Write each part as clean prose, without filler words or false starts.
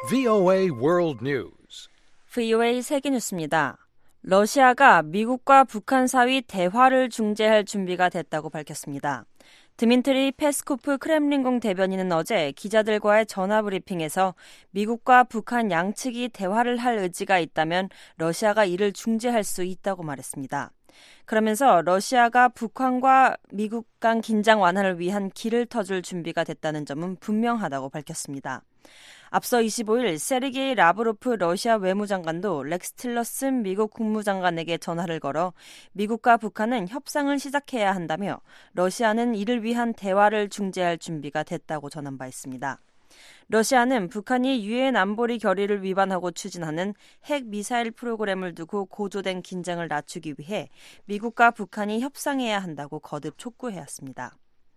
VOA World News. VOA 세계뉴스입니다. 러시아가 미국과 북한 사이 대화를 중재할 준비가 됐다고 밝혔습니다. 드미트리 페스코프 크렘린궁 대변인은 어제 기자들과의 전화 브리핑에서 미국과 북한 양측이 대화를 할 의지가 있다면 러시아가 이를 중재할 수 있다고 말했습니다. 그러면서 러시아가 북한과 미국 간 긴장 완화를 위한 길을 터줄 준비가 됐다는 점은 분명하다고 밝혔습니다. 앞서 25일 세르게이 라브로프 러시아 외무장관도 렉스 틸러슨 미국 국무장관에게 전화를 걸어 미국과 북한은 협상을 시작해야 한다며 러시아는 이를 위한 대화를 중재할 준비가 됐다고 전한 바 있습니다. 러시아는 북한이 유엔 안보리 결의를 위반하고 추진하는 핵 미사일 프로그램을 두고 고조된 긴장을 낮추기 위해 미국과 북한이 협상해야 한다고 거듭 촉구해왔습니다.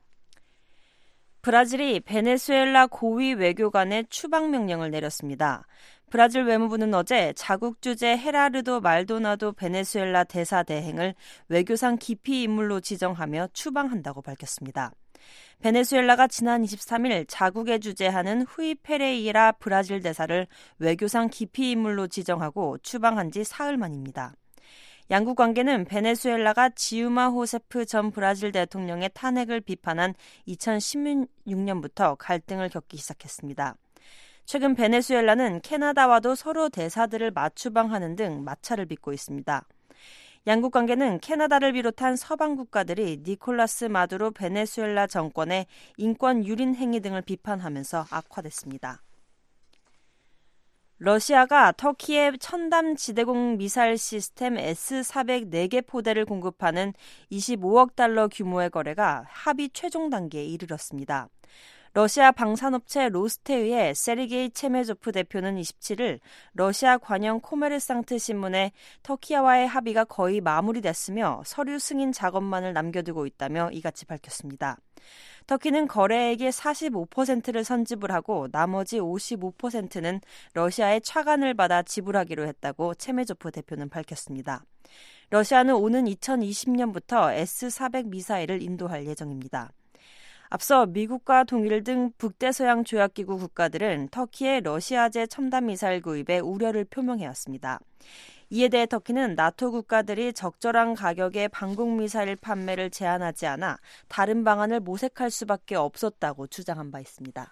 브라질이 베네수엘라 고위 외교관의 추방 명령을 내렸습니다. 브라질 외무부는 어제 자국 주재 헤라르도 말도나도 베네수엘라 대사 대행을 외교상 기피 인물로 지정하며 추방한다고 밝혔습니다. 베네수엘라가 지난 23일 자국에 주재하는 후이 페레이라 브라질 대사를 외교상 기피 인물로 지정하고 추방한 지 사흘 만입니다. 양국 관계는 베네수엘라가 지우마 호세프 전 브라질 대통령의 탄핵을 비판한 2016년부터 갈등을 겪기 시작했습니다. 최근 베네수엘라는 캐나다와도 서로 대사들을 맞추방하는 등 마찰을 빚고 있습니다. 양국 관계는 캐나다를 비롯한 서방 국가들이 니콜라스 마두로 베네수엘라 정권의 인권 유린 행위 등을 비판하면서 악화됐습니다. 러시아가 터키에 첨단 지대공 미사일 시스템 S-400 4개 포대를 공급하는 25억 달러 규모의 거래가 합의 최종 단계에 이르렀습니다. 러시아 방산업체 로스테의의 세르게이 체메조프 대표는 27일 러시아 관영 코메르상트 신문에 터키와의 합의가 거의 마무리됐으며 서류 승인 작업만을 남겨두고 있다며 이같이 밝혔습니다. 터키는 거래액의 45%를 선지불하고 나머지 55%는 러시아의 차관을 받아 지불하기로 했다고 체메조프 대표는 밝혔습니다. 러시아는 오는 2020년부터 S-400 미사일을 인도할 예정입니다. 앞서 미국과 동일 등 북대서양 조약기구 국가들은 터키의 러시아제 첨단 미사일 구입에 우려를 표명해왔습니다. 이에 대해 터키는 나토 국가들이 적절한 가격의 방공 미사일 판매를 제한하지 않아 다른 방안을 모색할 수밖에 없었다고 주장한 바 있습니다.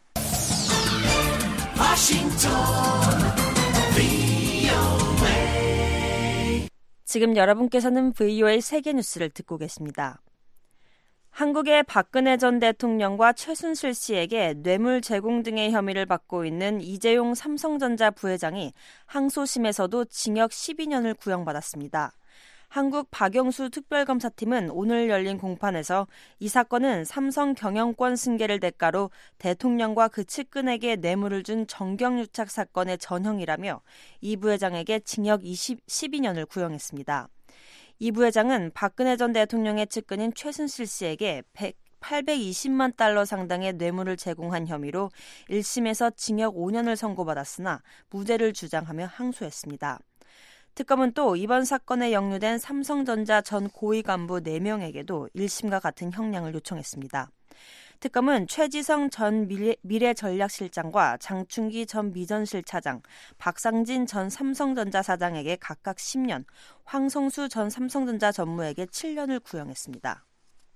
지금 여러분께서는 VOA 세계뉴스를 듣고 계십니다. 한국의 박근혜 전 대통령과 최순실 씨에게 뇌물 제공 등의 혐의를 받고 있는 이재용 삼성전자 부회장이 항소심에서도 징역 12년을 구형받았습니다. 한국 박영수 특별검사팀은 오늘 열린 공판에서 이 사건은 삼성 경영권 승계를 대가로 대통령과 그 측근에게 뇌물을 준 정경유착 사건의 전형이라며 이 부회장에게 징역 12년을 구형했습니다. 이 부회장은 박근혜 전 대통령의 측근인 최순실 씨에게 820만 달러 상당의 뇌물을 제공한 혐의로 1심에서 징역 5년을 선고받았으나 무죄를 주장하며 항소했습니다. 특검은 또 이번 사건에 역류된 삼성전자 전 고위 간부 4명에게도 1심과 같은 형량을 요청했습니다. 특검은 최지성 전 미래전략실장과 장충기 전 미전실 차장, 박상진 전 삼성전자 사장에게 각각 10년, 황성수 전 삼성전자 전무에게 7년을 구형했습니다.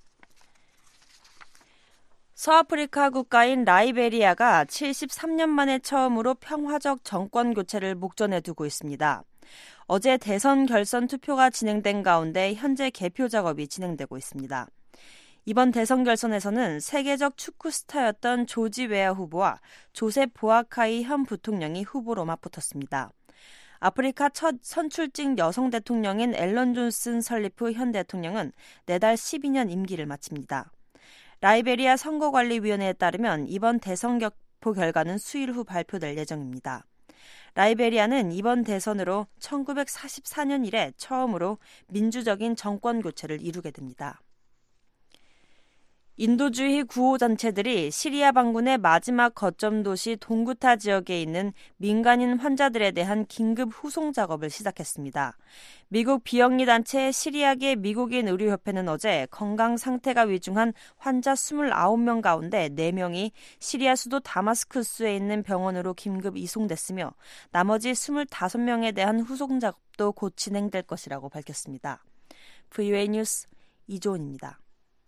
서아프리카 국가인 라이베리아가 73년 만에 처음으로 평화적 정권 교체를 목전에 두고 있습니다. 어제 대선 결선 투표가 진행된 가운데 현재 개표 작업이 진행되고 있습니다. 이번 대선 결선에서는 세계적 축구 스타였던 조지 웨아 후보와 조셉 보아카이 현 부통령이 후보로 맞붙었습니다. 아프리카 첫 선출직 여성 대통령인 앨런 존슨 설리프 현 대통령은 내달 12년 임기를 마칩니다. 라이베리아 선거관리위원회에 따르면 이번 대선 개표 결과는 수일 후 발표될 예정입니다. 라이베리아는 이번 대선으로 1944년 이래 처음으로 민주적인 정권 교체를 이루게 됩니다. 인도주의 구호단체들이 시리아 반군의 마지막 거점 도시 동구타 지역에 있는 민간인 환자들에 대한 긴급 후송 작업을 시작했습니다. 미국 비영리 단체 시리아계 미국인 의료협회는 어제 건강 상태가 위중한 환자 29명 가운데 4명이 시리아 수도 다마스쿠스에 있는 병원으로 긴급 이송됐으며 나머지 25명에 대한 후송 작업도 곧 진행될 것이라고 밝혔습니다. VOA 뉴스 이조은입니다.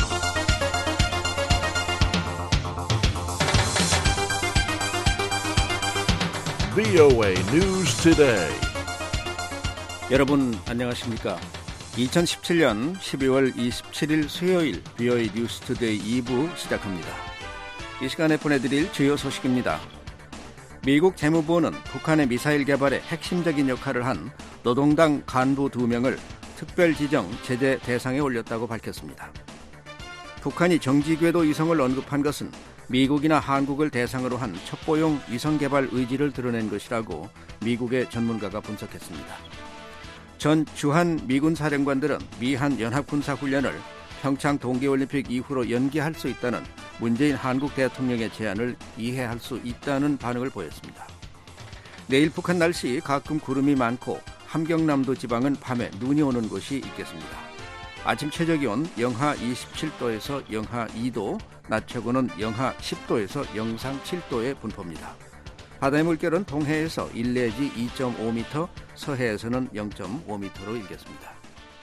VOA News Today. 여러분 안녕하십니까? 2017년 12월 27일 수요일 VOA 뉴스 투데이 2부 시작합니다. 이 시간에 보내드릴 주요 소식입니다. 미국 재무부는 북한의 미사일 개발에 핵심적인 역할을 한 노동당 간부 2명을 특별 지정 제재 대상에 올렸다고 밝혔습니다. 북한이 정지궤도 위성을 언급한 것은 미국이나 한국을 대상으로 한 첩보용 위성 개발 의지를 드러낸 것이라고 미국의 전문가가 분석했습니다. 전 주한 미군 사령관들은 미한 연합군사훈련을 평창 동계올림픽 이후로 연기할 수 있다는 문재인 한국 대통령의 제안을 이해할 수 있다는 반응을 보였습니다. 내일 북한 날씨 가끔 구름이 많고 함경남도 지방은 밤에 눈이 오는 곳이 있겠습니다. 아침 최저기온 영하 27도에서 영하 2도, 낮 최고는 영하 10도에서 영상 7도의 분포입니다. 바다의 물결은 동해에서 1 내지 2.5m, 서해에서는 0.5m로 일겠습니다.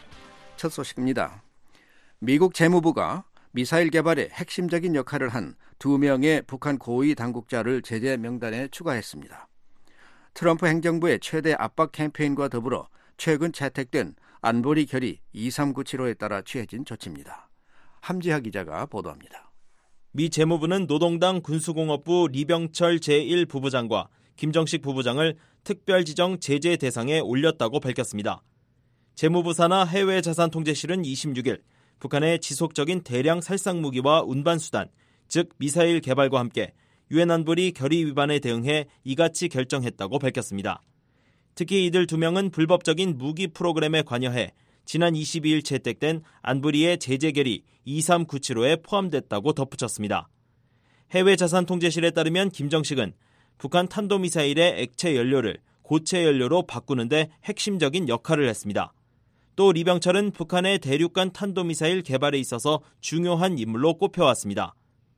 첫 소식입니다. 미국 재무부가 미사일 개발에 핵심적인 역할을 한 2명의 북한 고위 당국자를 제재 명단에 추가했습니다. 트럼프 행정부의 최대 압박 캠페인과 더불어 최근 채택된 안보리 결의 2397호에 따라 취해진 조치입니다. 함지하 기자가 보도합니다. 미 재무부는 노동당 군수공업부 리병철 제1부부장과 김정식 부부장을 특별지정 제재 대상에 올렸다고 밝혔습니다. 재무부 산하 해외자산통제실은 26일 북한의 지속적인 대량 살상무기와 운반수단, 즉 미사일 개발과 함께 유엔 안보리 결의 위반에 대응해 이같이 결정했다고 밝혔습니다. 특히 이들 2명은 불법적인 무기 프로그램에 관여해 지난 22일 채택된 안보리의 제재 결의 2397호에 포함됐다고 덧붙였습니다. 해외자산통제실에 따르면 김정식은 북한 탄도미사일의 액체 연료를 고체 연료로 바꾸는 데 핵심적인 역할을 했습니다. 또 리병철은 북한의 대륙간 탄도미사일 개발에 있어서 중요한 인물로 꼽혀왔습니다.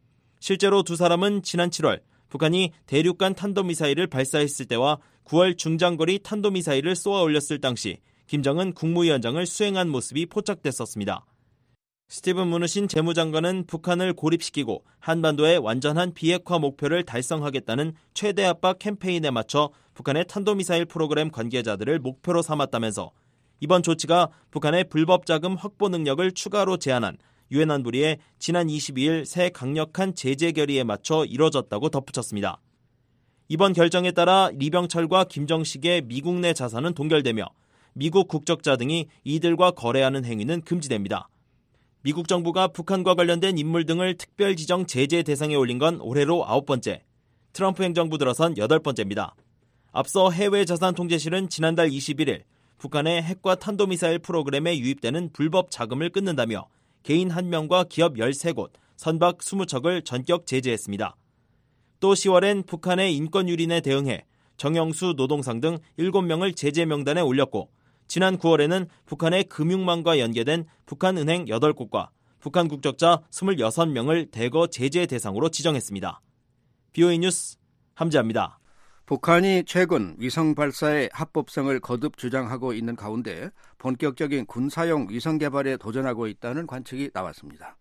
실제로 2 사람은 지난 7월 북한이 대륙간 탄도미사일을 발사했을 때와 9월 중장거리 탄도미사일을 쏘아 올렸을 당시 김정은 국무위원장을 수행한 모습이 포착됐었습니다. 스티븐 무누신 재무장관은 북한을 고립시키고 한반도의 완전한 비핵화 목표를 달성하겠다는 최대 압박 캠페인에 맞춰 북한의 탄도미사일 프로그램 관계자들을 목표로 삼았다면서 이번 조치가 북한의 불법 자금 확보 능력을 추가로 제한한 유엔 안보리의 지난 22일 새 강력한 제재 결의에 맞춰 이뤄졌다고 덧붙였습니다. 이번 결정에 따라 리병철과 김정식의 미국 내 자산은 동결되며 미국 국적자 등이 이들과 거래하는 행위는 금지됩니다. 미국 정부가 북한과 관련된 인물 등을 특별 지정 제재 대상에 올린 건 올해로 9번째, 트럼프 행정부 들어선 8번째입니다. 앞서 해외자산통제실은 지난달 21일 북한의 핵과 탄도미사일 프로그램에 유입되는 불법 자금을 끊는다며 개인 1명과 기업 13곳, 선박 20척을 전격 제재했습니다. 또 10월엔 북한의 인권유린에 대응해 정영수 노동상 등 7명을 제재 명단에 올렸고 지난 9월에는 북한의 금융망과 연계된 북한은행 8곳과 북한 국적자 26명을 대거 제재 대상으로 지정했습니다. BOA 뉴스 함지아입니다. 북한이 최근 위성 발사의 합법성을 거듭 주장하고 있는 가운데 본격적인 군사용 위성 개발에 도전하고 있다는 관측이 나왔습니다.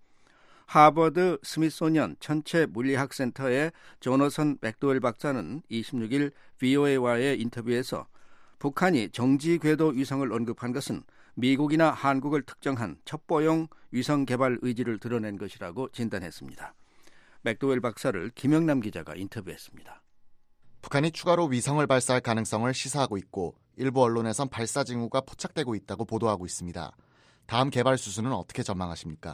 하버드 스미소니언 천체 물리학 센터의 조너선 맥도웰 박사는 26일 VOA와의 인터뷰에서 북한이 정지 궤도 위성을 언급한 것은 미국이나 한국을 특정한 첩보용 위성 개발 의지를 드러낸 것이라고 진단했습니다. 맥도웰 박사를 김영남 기자가 인터뷰했습니다. 북한이 추가로 위성을 발사할 가능성을 시사하고 있고 일부 언론에선 발사 징후가 포착되고 있다고 보도하고 있습니다. 다음 개발 수순은 어떻게 전망하십니까?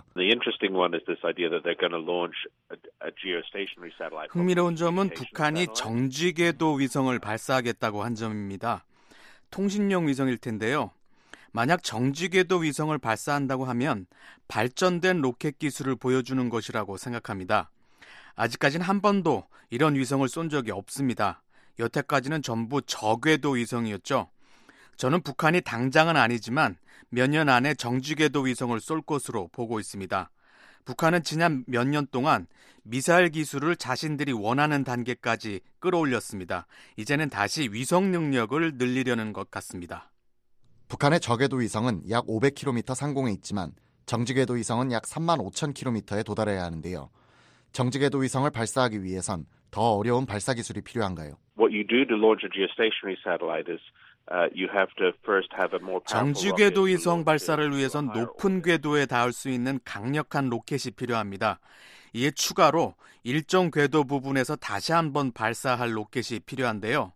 흥미로운 점은 북한이 정지궤도 위성을 발사하겠다고 한 점입니다. 통신용 위성일 텐데요. 만약 정지궤도 위성을 발사한다고 하면 발전된 로켓 기술을 보여주는 것이라고 생각합니다. 아직까지는 한 번도 이런 위성을 쏜 적이 없습니다. 여태까지는 전부 저궤도 위성이었죠. 저는 북한이 당장은 아니지만 몇 년 안에 정지궤도 위성을 쏠 것으로 보고 있습니다. 북한은 지난 몇 년 동안 미사일 기술을 자신들이 원하는 단계까지 끌어올렸습니다. 이제는 다시 위성 능력을 늘리려는 것 같습니다. 북한의 저궤도 위성은 약 500km 상공에 있지만 정지궤도 위성은 약 35,000km에 도달해야 하는데요. 정지궤도 위성을 발사하기 위해선 더 어려운 발사 기술이 필요한가요? What you do to launch a geostationary satellite is you have to first have a more powerful 정지궤도 rocket 위성 to 발사를 launch 위해선 it 높은 궤도에 닿을 수 있는 강력한 로켓이 필요합니다. 이에 추가로 일정 궤도 부분에서 다시 한번 발사할 로켓이 필요한데요.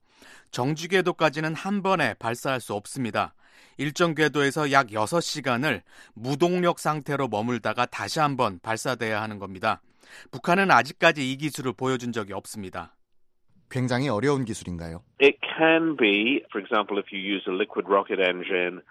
정지궤도까지는 한 번에 발사할 수 없습니다. 일정 궤도에서 약 6시간을 무동력 상태로 머물다가 다시 한번 발사돼야 하는 겁니다. 북한은 아직까지 이 기술을 보여준 적이 없습니다. 굉장히 어려운 기술인가요? It can be, for example, if you use a liquid rocket engine.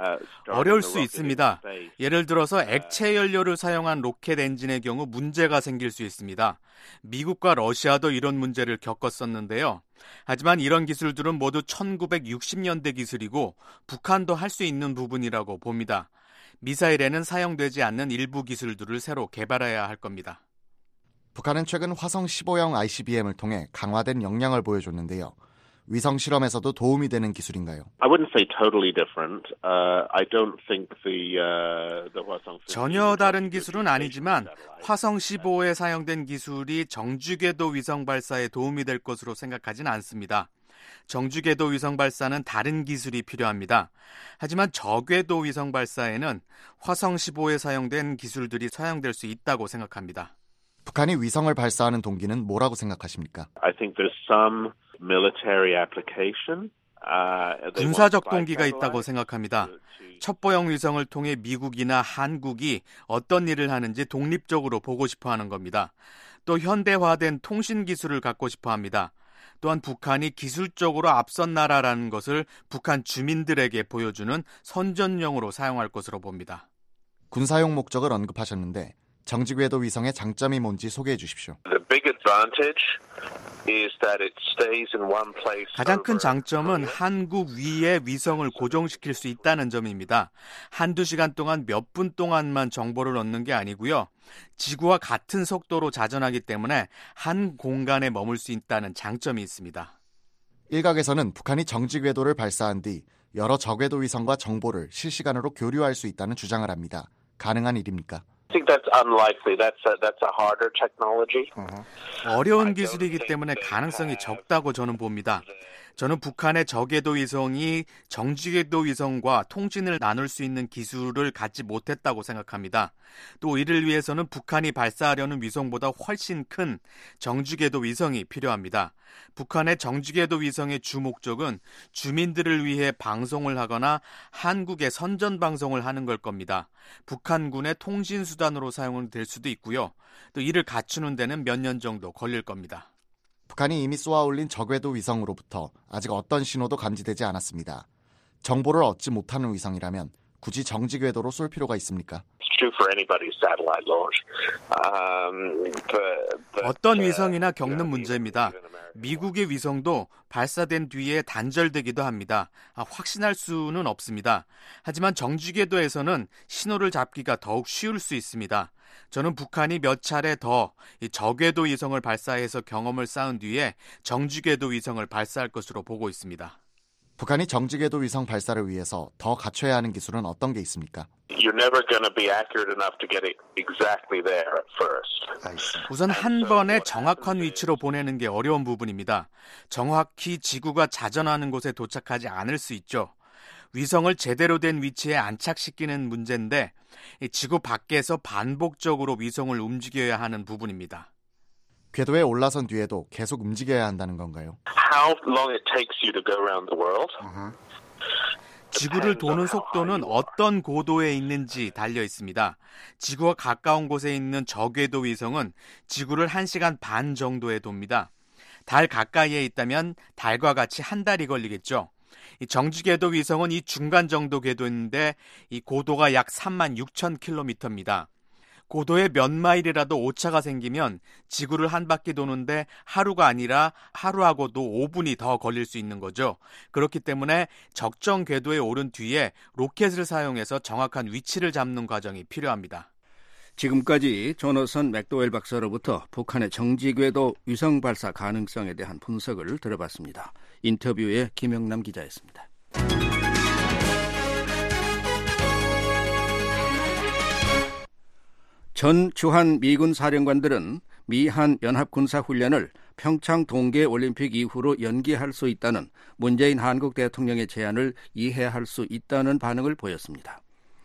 어려울 수 있습니다. 예를 들어서 액체 연료를 사용한 로켓 엔진의 경우 문제가 생길 수 있습니다. 미국과 러시아도 이런 문제를 겪었었는데요. 하지만 이런 기술들은 모두 1960년대 기술이고 북한도 할 수 있는 부분이라고 봅니다. 미사일에는 사용되지 않는 일부 기술들을 새로 개발해야 할 겁니다. 북한은 최근 화성 15형 ICBM을 통해 강화된 역량을 보여줬는데요. 위성 실험에서도 도움이 되는 기술인가요? I wouldn't say totally different. I don't think the 화성 전혀 다른 기술은 아니지만 화성 15에 사용된 기술이 정지궤도 위성 발사에 도움이 될 것으로 생각하진 않습니다. 정지궤도 위성 발사는 다른 기술이 필요합니다. 하지만 저궤도 위성 발사에는 화성 15에 사용된 기술들이 사용될 수 있다고 생각합니다. 북한이 위성을 발사하는 동기는 뭐라고 생각하십니까? I think there's some military application. 군사적 동기가 있다고 생각합니다. 첩보형 위성을 통해 미국이나 한국이 어떤 일을 하는지 독립적으로 보고 싶어하는 겁니다. 또 현대화된 통신 기술을 갖고 싶어합니다. 또한 북한이 기술적으로 앞선 나라라는 것을 북한 주민들에게 보여주는 선전용으로 사용할 것으로 봅니다. 군사용 목적을 언급하셨는데 정지궤도 위성의 장점이 뭔지 소개해 주십시오. 가장 큰 장점은 한국 위에 위성을 고정시킬 수 있다는 점입니다. 한두 시간 동안 몇 분 동안만 정보를 얻는 게 아니고요. 지구와 같은 속도로 자전하기 때문에 한 공간에 머물 수 있다는 장점이 있습니다. 일각에서는 북한이 정지궤도를 발사한 뒤 여러 저궤도 위성과 정보를 실시간으로 교류할 수 있다는 주장을 합니다. 가능한 일입니까? I think that's unlikely. That's a harder technology. 어려운 기술이기 때문에 가능성이 적다고 저는 봅니다. 저는 북한의 저궤도 위성이 정지궤도 위성과 통신을 나눌 수 있는 기술을 갖지 못했다고 생각합니다. 또 이를 위해서는 북한이 발사하려는 위성보다 훨씬 큰 정지궤도 위성이 필요합니다. 북한의 정지궤도 위성의 주 목적은 주민들을 위해 방송을 하거나 한국의 선전 방송을 하는 걸 겁니다. 북한군의 통신 수단으로 사용될 수도 있고요. 또 이를 갖추는 데는 몇 년 정도 걸릴 겁니다. 북한이 이미 쏘아올린 저궤도 위성으로부터 아직 어떤 신호도 감지되지 않았습니다. 정보를 얻지 못하는 위성이라면 굳이 정지궤도로 쏠 필요가 있습니까? 어떤 위성이나 겪는 문제입니다. 미국의 위성도 발사된 뒤에 단절되기도 합니다. 확신할 수는 없습니다. 하지만 정지궤도에서는 신호를 잡기가 더욱 쉬울 수 있습니다. 저는 북한이 몇 차례 더 저궤도 위성을 발사해서 경험을 쌓은 뒤에 정지궤도 위성을 발사할 것으로 보고 있습니다. 북한이 정지궤도 위성 발사를 위해서 더 갖춰야 하는 기술은 어떤 게 있습니까? You're never going to be accurate enough to get it exactly there at first. 우선 한 번에 정확한 위치로 보내는 게 어려운 부분입니다. 정확히 지구가 자전하는 곳에 도착하지 않을 수 있죠. 위성을 제대로 된 위치에 안착시키는 문제인데 지구 밖에서 반복적으로 위성을 움직여야 하는 부분입니다. 궤도에 올라선 뒤에도 계속 움직여야 한다는 건가요? How long it takes you to go around the world? 지구를 도는 속도는 어떤 고도에 있는지 달려 있습니다. 지구와 가까운 곳에 있는 저궤도 위성은 지구를 1시간 반 정도에 돕니다. 달 가까이에 있다면 달과 같이 한 달이 걸리겠죠. 이 정지궤도 위성은 이 중간 정도 궤도인데 이 고도가 약 36,000km입니다. 고도에 몇 마일이라도 오차가 생기면 지구를 한 바퀴 도는데 하루가 아니라 하루하고도 5분이 더 걸릴 수 있는 거죠. 그렇기 때문에 적정 궤도에 오른 뒤에 로켓을 사용해서 정확한 위치를 잡는 과정이 필요합니다. 지금까지 조너선 맥도웰 박사로부터 북한의 정지궤도 위성 발사 가능성에 대한 분석을 들어봤습니다. 인터뷰에 김영남 기자였습니다. 전 주한 미군 사령관들은 미한 연합군사훈련을 평창 동계올림픽 이후로 연기할 수 있다는 문재인 한국 대통령의 제안을 이해할 수 있다는 반응을 보였습니다.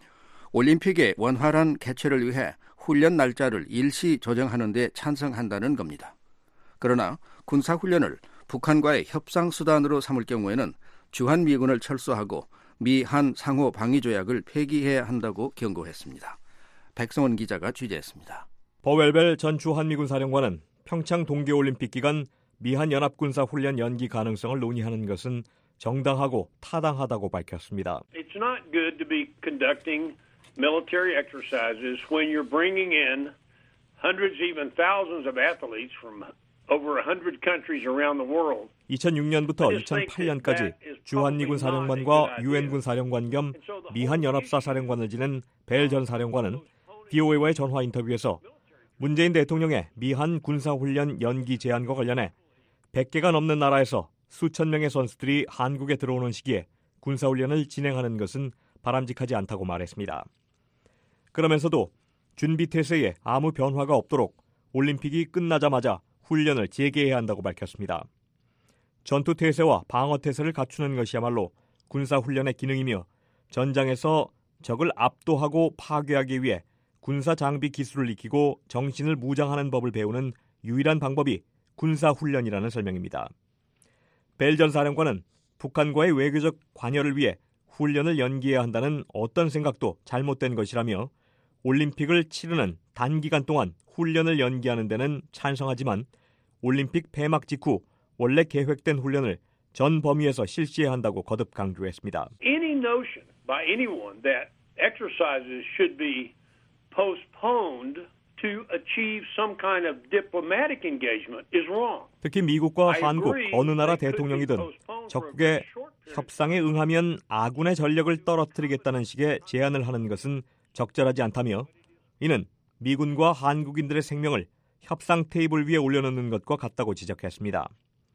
올림픽의 원활한 개최를 위해 훈련 날짜를 일시 조정하는 데 찬성한다는 겁니다. 그러나 군사훈련을 북한과의 협상수단으로 삼을 경우에는 주한미군을 철수하고 미한 상호 방위조약을 폐기해야 한다고 경고했습니다. 백성원 기자가 취재했습니다. 버웰벨 전 주한미군 사령관은 평창 동계올림픽 기간 미한 연합군사훈련 연기 가능성을 논의하는 것은 정당하고 타당하다고 밝혔습니다. It's not good to be conducting military exercises when you're bringing in hundreds, even thousands of athletes from over 100 countries around the world. 2006년부터 2008년까지 주한미군 사령관과 유엔군 사령관 겸 미한 연합사 사령관을 지낸 벨 전 사령관은 VOA와의 전화 인터뷰에서 문재인 대통령의 미한 군사훈련 연기 제안과 관련해 100개가 넘는 나라에서 수천 명의 선수들이 한국에 들어오는 시기에 군사훈련을 진행하는 것은 바람직하지 않다고 말했습니다. 그러면서도 준비태세에 아무 변화가 없도록 올림픽이 끝나자마자 훈련을 재개해야 한다고 밝혔습니다. 전투태세와 방어태세를 갖추는 것이야말로 군사훈련의 기능이며 전장에서 적을 압도하고 파괴하기 위해 군사장비 기술을 익히고 정신을 무장하는 법을 배우는 유일한 방법이 군사훈련이라는 설명입니다. 벨 전 사령관은 북한과의 외교적 관여를 위해 훈련을 연기해야 한다는 어떤 생각도 잘못된 것이라며 올림픽을 치르는 단기간 동안 훈련을 연기하는 데는 찬성하지만 올림픽 폐막 직후 원래 계획된 훈련을 전 범위에서 실시해야 한다고 거듭 강조했습니다. Any notion by anyone that exercises should be postponed to achieve some kind of diplomatic engagement is wrong. 특히 미국과 한국, 어느 나라 대통령이든 적국의 협상에 응하면 아군의 전력을 떨어뜨리겠다는 식의 제안을 하는 것은 적절하지 않다며 이는 미군과 한국인들의 생명을 협상 테이블 위에 올려놓는 것과 같다고 지적했습니다.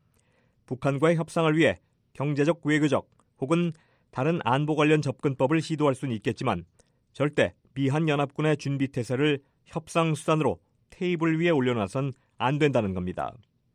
북한과의 협상을 위해 경제적, 외교적 혹은 다른 안보 관련 접근법을 시도할 수는 있겠지만 절대 미한연합군의 준비태세를 협상 수단으로 테이블 위에 올려놔선 안 된다는 겁니다.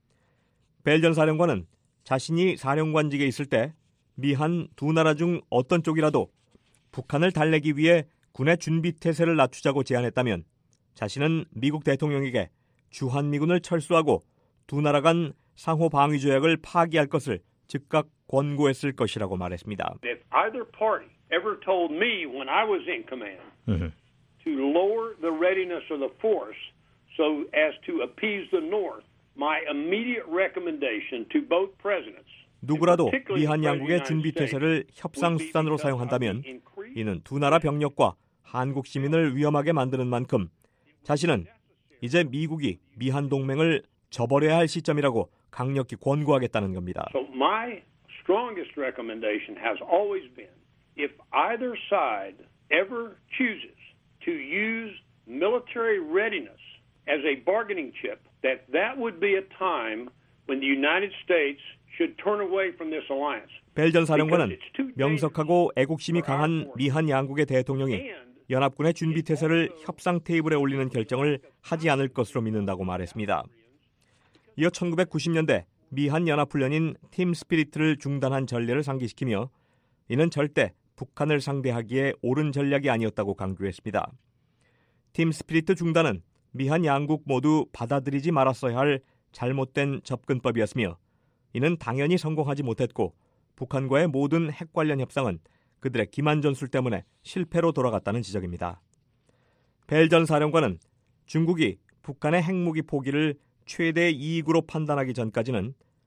벨 전 사령관은 자신이 사령관직에 있을 때 미한 두 나라 중 어떤 쪽이라도 북한을 달래기 위해 군의 준비태세를 낮추자고 제안했다면 자신은 미국 대통령에게 주한미군을 철수하고 두 나라 간 상호 방위조약을 파기할 것을 즉각 권고했을 것이라고 말했습니다. If either party ever told me when I was in command to lower the readiness of the force so as to appease the North, my immediate recommendation to both presidents. 누구라도 미한 양국의 준비태세를 협상 수단으로 사용한다면 이는 두 나라 병력과 한국 시민을 위험하게 만드는 만큼 자신은 이제 미국이 미한 동맹을 저버려야 할 시점이라고 강력히 권고하겠다는 겁니다. So my strongest recommendation has always been if either side ever chooses to use military readiness as a bargaining chip, that would be a time when the United States should turn away from this alliance. 벨 전 사령관은 명석하고 애국심이 강한 미한 양국의 대통령이 연합군의 준비태세를 협상 테이블에 올리는 결정을 하지 않을 것으로 믿는다고 말했습니다. 이어 1990년대 미한 연합훈련인 팀 스피리트를 중단한 전례를 상기시키며 이는 절대 북한을 상대하기에 옳은 전략이 아니었다고 강조했습니다. 팀 스피리트 중단은 미한 양국 모두 받아들이지 말았어야 할 잘못된 접근법이었으며 이는 당연히 성공하지 못했고 북한과의 모든 핵 관련 협상은 그들의 기만 전술 때문에 실패로 돌아갔다는 지적입니다. 벨 전 사령관은 중국이 북한의 핵무기 포기를 최대 이익으로 판단하기 전까지는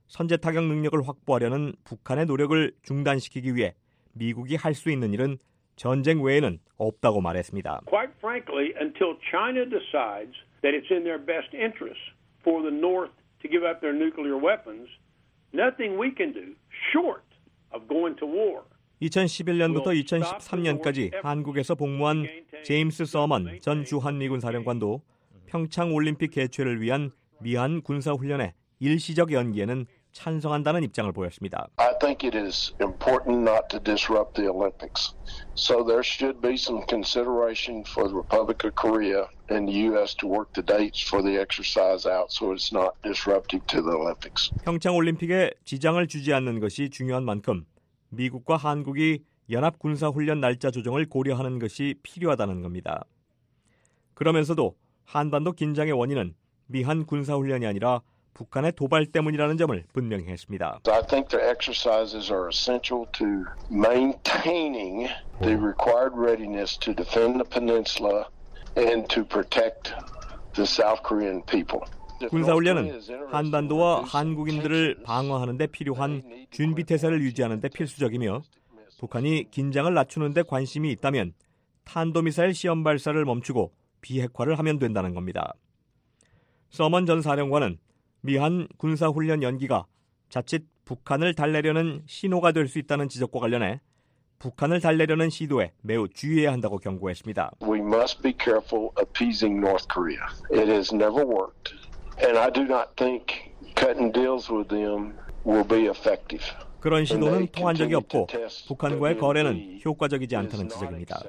선제 타격 능력을 확보하려는 북한의 노력을 중단시키기 위해 미국이 할 수 있는 일은 전쟁 외에는 없다고 말했습니다. Quite frankly, until China decides that it's in their best interest for the North to give up their nuclear weapons, nothing we can do short of going to war. 2011년부터 2013년까지 한국에서 복무한 제임스 서먼 전 주한미군 사령관도 평창 올림픽 개최를 위한 미한 군사훈련의 일시적 연기에는 찬성한다는 입장을 보였습니다. I think it is important not to disrupt the Olympics. So there should be some consideration for the Republic of Korea and the U.S. to work the dates for the exercise out so it's not disruptive to the Olympics. 평창 올림픽에 지장을 주지 않는 것이 중요한 만큼 미국과 한국이 연합 군사훈련 날짜 조정을 고려하는 것이 필요하다는 겁니다. 그러면서도 한반도 긴장의 원인은 미한 군사훈련이 아니라 북한의 도발 때문이라는 점을 분명히 했습니다. I think the exercises are essential to maintaining the required readiness to defend the peninsula and to protect the South Korean people. 군사훈련은 한반도와 한국인들을 방어하는 데 필요한 준비태세를 유지하는 데 필수적이며 북한이 긴장을 낮추는 데 관심이 있다면 탄도미사일 시험 발사를 멈추고 비핵화를 하면 된다는 겁니다. 서먼 전 사령관은 미한 군사훈련 연기가 자칫 북한을 달래려는 신호가 될 수 있다는 지적과 관련해 북한을 달래려는 시도에 매우 주의해야 한다고 경고했습니다. We must be careful appeasing North Korea. It has never worked. And I do not think cutting deals with them will be effective. 그런 시도는 통한 적이 없고 북한과의 거래는 효과적이지 않다는 지적입니다.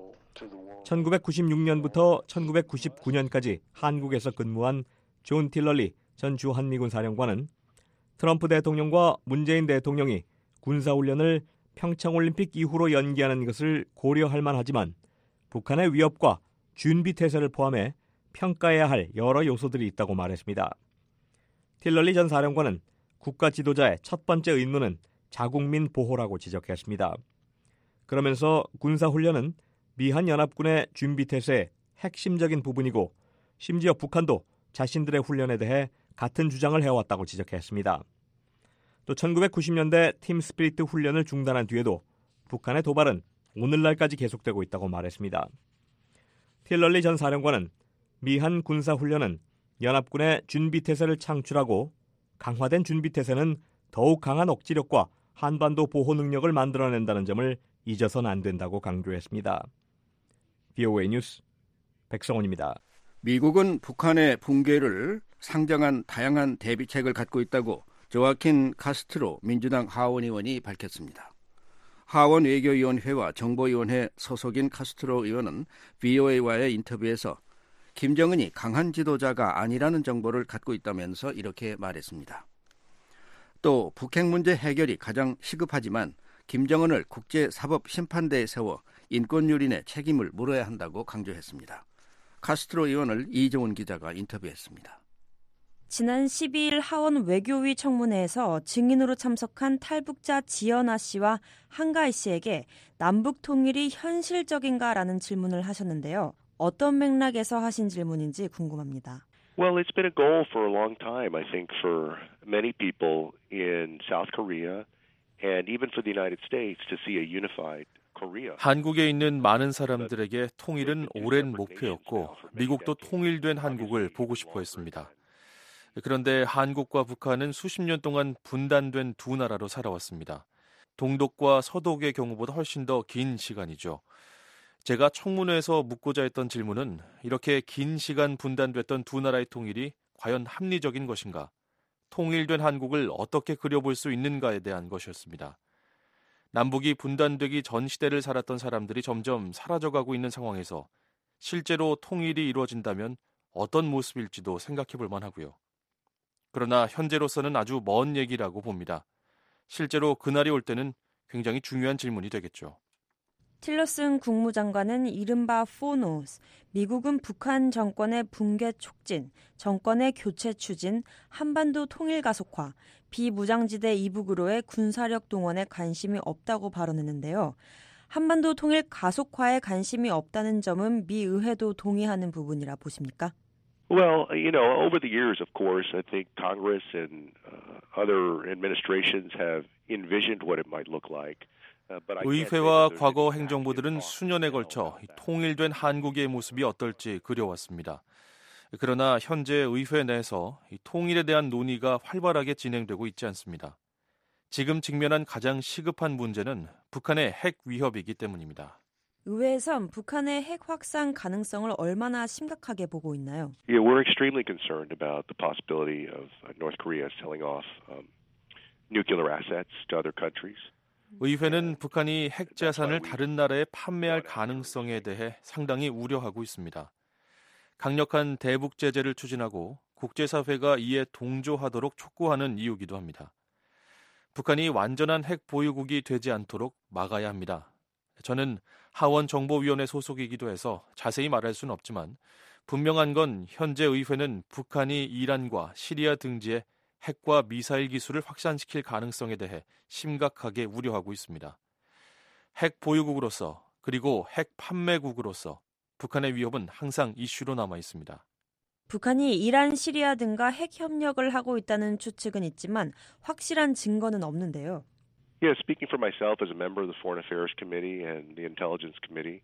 1996년부터 1999년까지 한국에서 근무한 존 틸럴리 전 주한미군 사령관은 트럼프 대통령과 문재인 대통령이 군사훈련을 평창올림픽 이후로 연기하는 것을 고려할 만하지만 북한의 위협과 준비태세를 포함해 평가해야 할 여러 요소들이 있다고 말했습니다. 틸럴리 전 사령관은 국가 지도자의 첫 번째 의무는 자국민 보호라고 지적했습니다. 그러면서 군사훈련은 미한연합군의 준비태세의 핵심적인 부분이고 심지어 북한도 자신들의 훈련에 대해 같은 주장을 해왔다고 지적했습니다. 또 1990년대 팀 스피리트 훈련을 중단한 뒤에도 북한의 도발은 오늘날까지 계속되고 있다고 말했습니다. 틸럴리 전 사령관은 미한 군사훈련은 연합군의 준비태세를 창출하고 강화된 준비태세는 더욱 강한 억지력과 한반도 보호 능력을 만들어낸다는 점을 잊어서는 안 된다고 강조했습니다. VOA 뉴스 백성원입니다. 미국은 북한의 붕괴를 상정한 다양한 대비책을 갖고 있다고 조아킨 카스트로 민주당 하원 의원이 밝혔습니다. 하원 외교위원회와 정보위원회 소속인 카스트로 의원은 VOA와의 인터뷰에서 김정은이 강한 지도자가 아니라는 정보를 갖고 있다면서 이렇게 말했습니다. 또 북핵 문제 해결이 가장 시급하지만 김정은을 국제사법심판대에 세워 인권유린의 책임을 물어야 한다고 강조했습니다. 카스트로 의원을 이종훈 기자가 인터뷰했습니다. 지난 12일 하원 외교위 청문회에서 증인으로 참석한 탈북자 지연아 씨와 한가희 씨에게 남북 통일이 현실적인가라는 질문을 하셨는데요. 어떤 맥락에서 하신 질문인지 궁금합니다. Well, it's been a goal for a long time, I think, for many people in South Korea and even for the United States to see a unified Korea. 한국에 있는 많은 사람들에게 통일은 오랜 목표였고 미국도 통일된 한국을 보고 싶어 했습니다. 그런데 한국과 북한은 수십 년 동안 분단된 두 나라로 살아왔습니다. 동독과 서독의 경우보다 훨씬 더 긴 시간이죠. 제가 청문회에서 묻고자 했던 질문은 이렇게 긴 시간 분단됐던 두 나라의 통일이 과연 합리적인 것인가? 통일된 한국을 어떻게 그려볼 수 있는가에 대한 것이었습니다. 남북이 분단되기 전 시대를 살았던 사람들이 점점 사라져가고 있는 상황에서 실제로 통일이 이루어진다면 어떤 모습일지도 생각해 볼 만하고요. 그러나 현재로서는 아주 먼 얘기라고 봅니다. 실제로 그날이 올 때는 굉장히 중요한 질문이 되겠죠. 틸러슨 국무장관은 이른바 포노스, 미국은 북한 정권의 붕괴 촉진, 정권의 교체 추진, 한반도 통일 가속화, 비무장지대 이북으로의 군사력 동원에 관심이 없다고 발언했는데요. 한반도 통일 가속화에 관심이 없다는 점은 미 의회도 동의하는 부분이라 보십니까? Well, over the years, of course, I think Congress and other administrations have envisioned what it might look like. 의회와 과거 행정부들은 수년에 걸쳐 통일된 한국의 모습이 어떨지 그려왔습니다. 그러나 현재 의회 내에서 통일에 대한 논의가 활발하게 진행되고 있지 않습니다. 지금 직면한 가장 시급한 문제는 북한의 핵 위협이기 때문입니다. 의회에선 북한의 핵 확산 가능성을 얼마나 심각하게 보고 있나요? Yeah, we're extremely concerned about the possibility of North Korea selling off nuclear assets to other countries. 의회는 북한이 핵 자산을 다른 나라에 판매할 가능성에 대해 상당히 우려하고 있습니다. 강력한 대북 제재를 추진하고 국제사회가 이에 동조하도록 촉구하는 이유기도 합니다. 북한이 완전한 핵 보유국이 되지 않도록 막아야 합니다. 저는 하원 정보위원회 소속이기도 해서 자세히 말할 수는 없지만 분명한 건 현재 의회는 북한이 이란과 시리아 등지에 핵과 미사일 기술을 확산시킬 가능성에 대해 심각하게 우려하고 있습니다. 핵 보유국으로서 그리고 핵 판매국으로서 북한의 위협은 항상 이슈로 남아 있습니다. 북한이 이란, 시리아 등과 핵 협력을 하고 있다는 추측은 있지만 확실한 증거는 없는데요. Yeah, speaking for myself as a member of the Foreign Affairs Committee and the Intelligence Committee,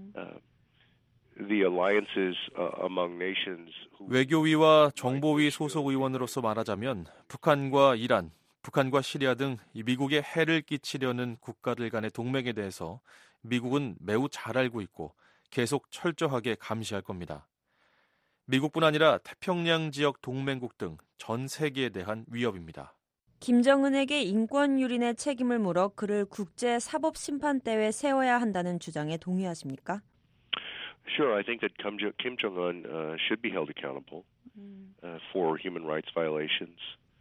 the alliances among nations. 외교위와 정보위 소속 의원으로서 말하자면 북한과 이란, 북한과 시리아 등 미국에 해를 끼치려는 국가들 간의 동맹에 대해서 미국은 매우 잘 알고 있고 계속 철저하게 감시할 겁니다. 미국뿐 아니라 태평양 지역 동맹국 등 전 세계에 대한 위협입니다. 김정은에게 인권 유린의 책임을 물어 그를 국제 사법 심판대회에 세워야 한다는 주장에 동의하십니까? Sure, I think that Kim Jong-un should be held accountable for human rights violations.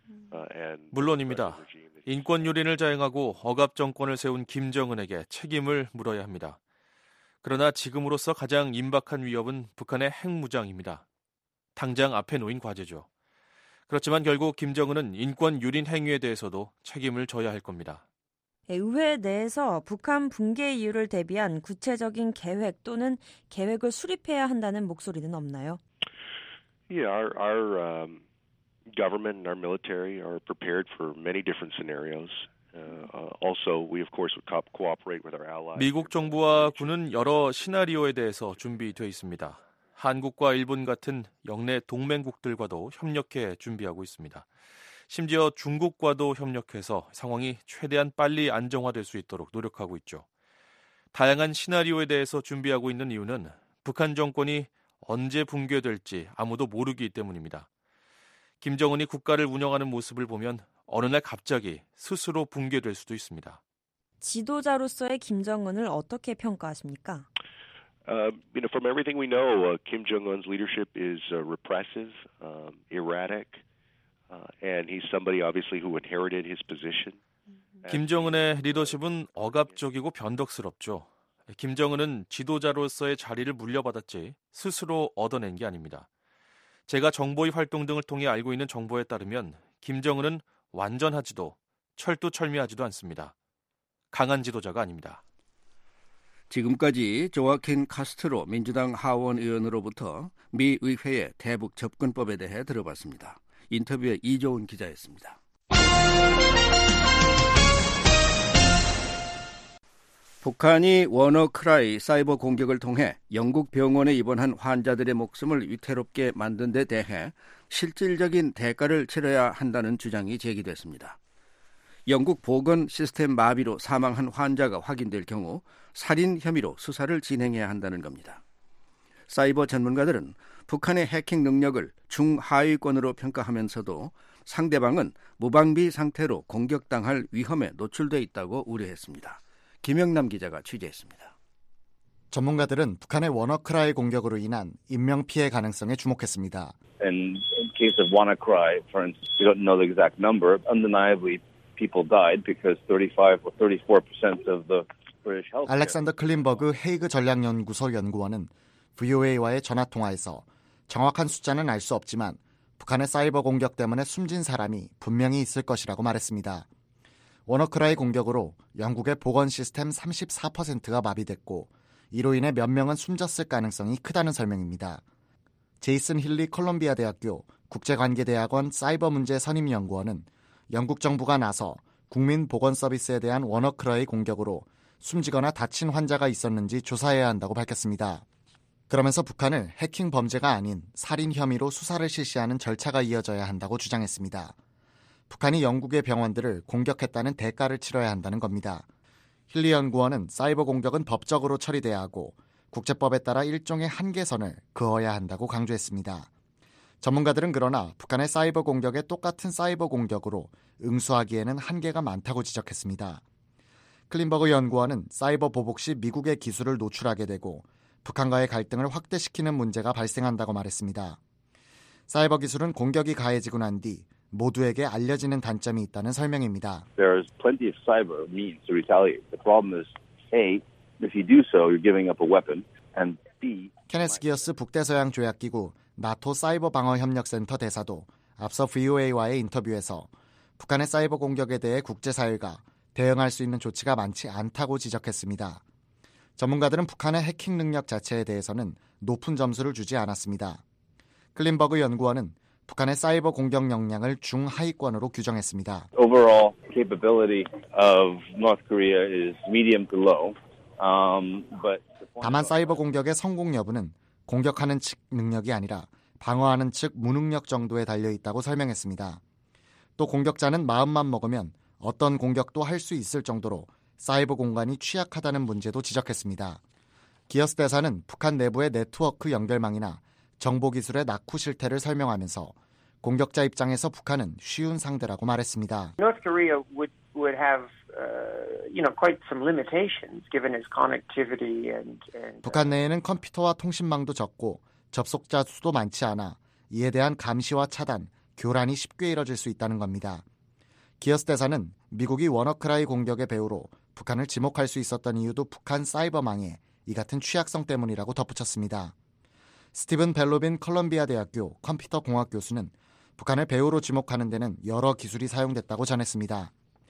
물론입니다. 인권 유린을 자행하고 억압 정권을 세운 김정은에게 책임을 물어야 합니다. 그러나 지금으로서 가장 임박한 위협은 북한의 핵무장입니다. 당장 앞에 놓인 과제죠. 그렇지만 결국 김정은은 인권 유린 행위에 대해서도 책임을 져야 할 겁니다. 의회 내에서 북한 붕괴 이유를 대비한 구체적인 계획 또는 계획을 수립해야 한다는 목소리는 없나요? Yeah, our government and our military are prepared for many different scenarios. Also, we of course would cooperate with our allies. 미국 정부와 군은 여러 시나리오에 대해서 준비되어 있습니다. 한국과 일본 같은 영내 동맹국들과도 협력해 준비하고 있습니다. 심지어 중국과도 협력해서 상황이 최대한 빨리 안정화될 수 있도록 노력하고 있죠. 다양한 시나리오에 대해서 준비하고 있는 이유는 북한 정권이 언제 붕괴될지 아무도 모르기 때문입니다. 김정은이 국가를 운영하는 모습을 보면 어느 날 갑자기 스스로 붕괴될 수도 있습니다. 지도자로서의 김정은을 어떻게 평가하십니까? From everything we know, Kim Jong-un's leadership is repressive, erratic, and he's somebody obviously who inherited his position. 김정은의 리더십은 억압적이고 변덕스럽죠. 김정은은 지도자로서의 자리를 물려받았지 스스로 얻어낸 게 아닙니다. 제가 정보위 활동 등을 통해 알고 있는 정보에 따르면 김정은은 완전하지도 철두철미하지도 않습니다. 강한 지도자가 아닙니다. 지금까지 조아킨 카스트로 민주당 하원 의원으로부터 미 의회의 대북 접근법에 대해 들어봤습니다. 인터뷰의 이조은 기자였습니다. 북한이 워너크라이 사이버 공격을 통해 영국 병원에 입원한 환자들의 목숨을 위태롭게 만든 데 대해 실질적인 대가를 치러야 한다는 주장이 제기됐습니다. 영국 보건 시스템 마비로 사망한 환자가 확인될 경우 살인 혐의로 수사를 진행해야 한다는 겁니다. 사이버 전문가들은 북한의 해킹 능력을 중하위권으로 평가하면서도 상대방은 무방비 상태로 공격당할 위험에 노출돼 있다고 우려했습니다. 김영남 기자가 취재했습니다. 전문가들은 북한의 워너크라이 공격으로 인한 인명피해 가능성에 주목했습니다. In case of WannaCry, for instance, we don't know the exact number. Undeniably, people died because 35 or 34% of the British health. 알렉산더 클린버그 헤이그 전략연구소 연구원은 VOA와의 전화통화에서 정확한 숫자는 알 수 없지만 북한의 사이버 공격 때문에 숨진 사람이 분명히 있을 것이라고 말했습니다. 워너크라이 공격으로 영국의 보건 시스템 34%가 마비됐고 이로 인해 몇 명은 숨졌을 가능성이 크다는 설명입니다. 제이슨 힐리 콜롬비아 대학교 국제관계대학원 사이버 문제 선임연구원은 영국 정부가 나서 국민 보건 서비스에 대한 워너크라이 공격으로 숨지거나 다친 환자가 있었는지 조사해야 한다고 밝혔습니다. 그러면서 북한을 해킹 범죄가 아닌 살인 혐의로 수사를 실시하는 절차가 이어져야 한다고 주장했습니다. 북한이 영국의 병원들을 공격했다는 대가를 치러야 한다는 겁니다. 힐리 연구원은 사이버 공격은 법적으로 처리돼야 하고 국제법에 따라 일종의 한계선을 그어야 한다고 강조했습니다. 전문가들은 그러나 북한의 사이버 공격에 똑같은 사이버 공격으로 응수하기에는 한계가 많다고 지적했습니다. 클린버그 연구원은 사이버 보복 시 미국의 기술을 노출하게 되고 북한과의 갈등을 확대시키는 문제가 발생한다고 말했습니다. 사이버 기술은 공격이 가해지고 난 뒤 모두에게 알려지는 단점이 있다는 설명입니다. There's plenty of cyber means to retaliate. The problem is, A, if you do so, you're giving up a weapon, and B. 케네스 기어스 북대서양 조약기구 나토 사이버 방어 협력센터 대사도 앞서 VOA와의 인터뷰에서 북한의 사이버 공격에 대해 국제사회가 대응할 수 있는 조치가 많지 않다고 지적했습니다. 전문가들은 북한의 해킹 능력 자체에 대해서는 높은 점수를 주지 않았습니다. 클린버그 연구원은 북한의 사이버 공격 역량을 중하위권으로 규정했습니다. Overall capability of North Korea is medium to low. 다만 사이버 공격의 성공 여부는 공격하는 측 능력이 아니라 방어하는 측 무능력 정도에 달려 있다고 설명했습니다. 또 공격자는 마음만 먹으면 어떤 공격도 할 수 있을 정도로 사이버 공간이 취약하다는 문제도 지적했습니다. 기어스 대사는 북한 내부의 네트워크 연결망이나 정보기술의 낙후 실태를 설명하면서 공격자 입장에서 북한은 쉬운 상대라고 말했습니다. North Korea would have quite some limitations given its connectivity and 북한 내에는 컴퓨터와 통신망도 적고 접속자 수도 많지 않아 이에 대한 감시와 차단, 교란이 쉽게 이뤄질 수 있다는 겁니다. 기어스 대사는 미국이 워너크라이 공격의 배후로 북한을 지목할 수 있었던 이유도 북한 사이버망의 이 같은 취약성 때문이라고 덧붙였습니다. 스티븐 벨로빈 컬럼비아 대학교 컴퓨터 공학 교수는 북한을 배후로 지목하는 데는 여러 기술이 사용됐다고 전했습니다.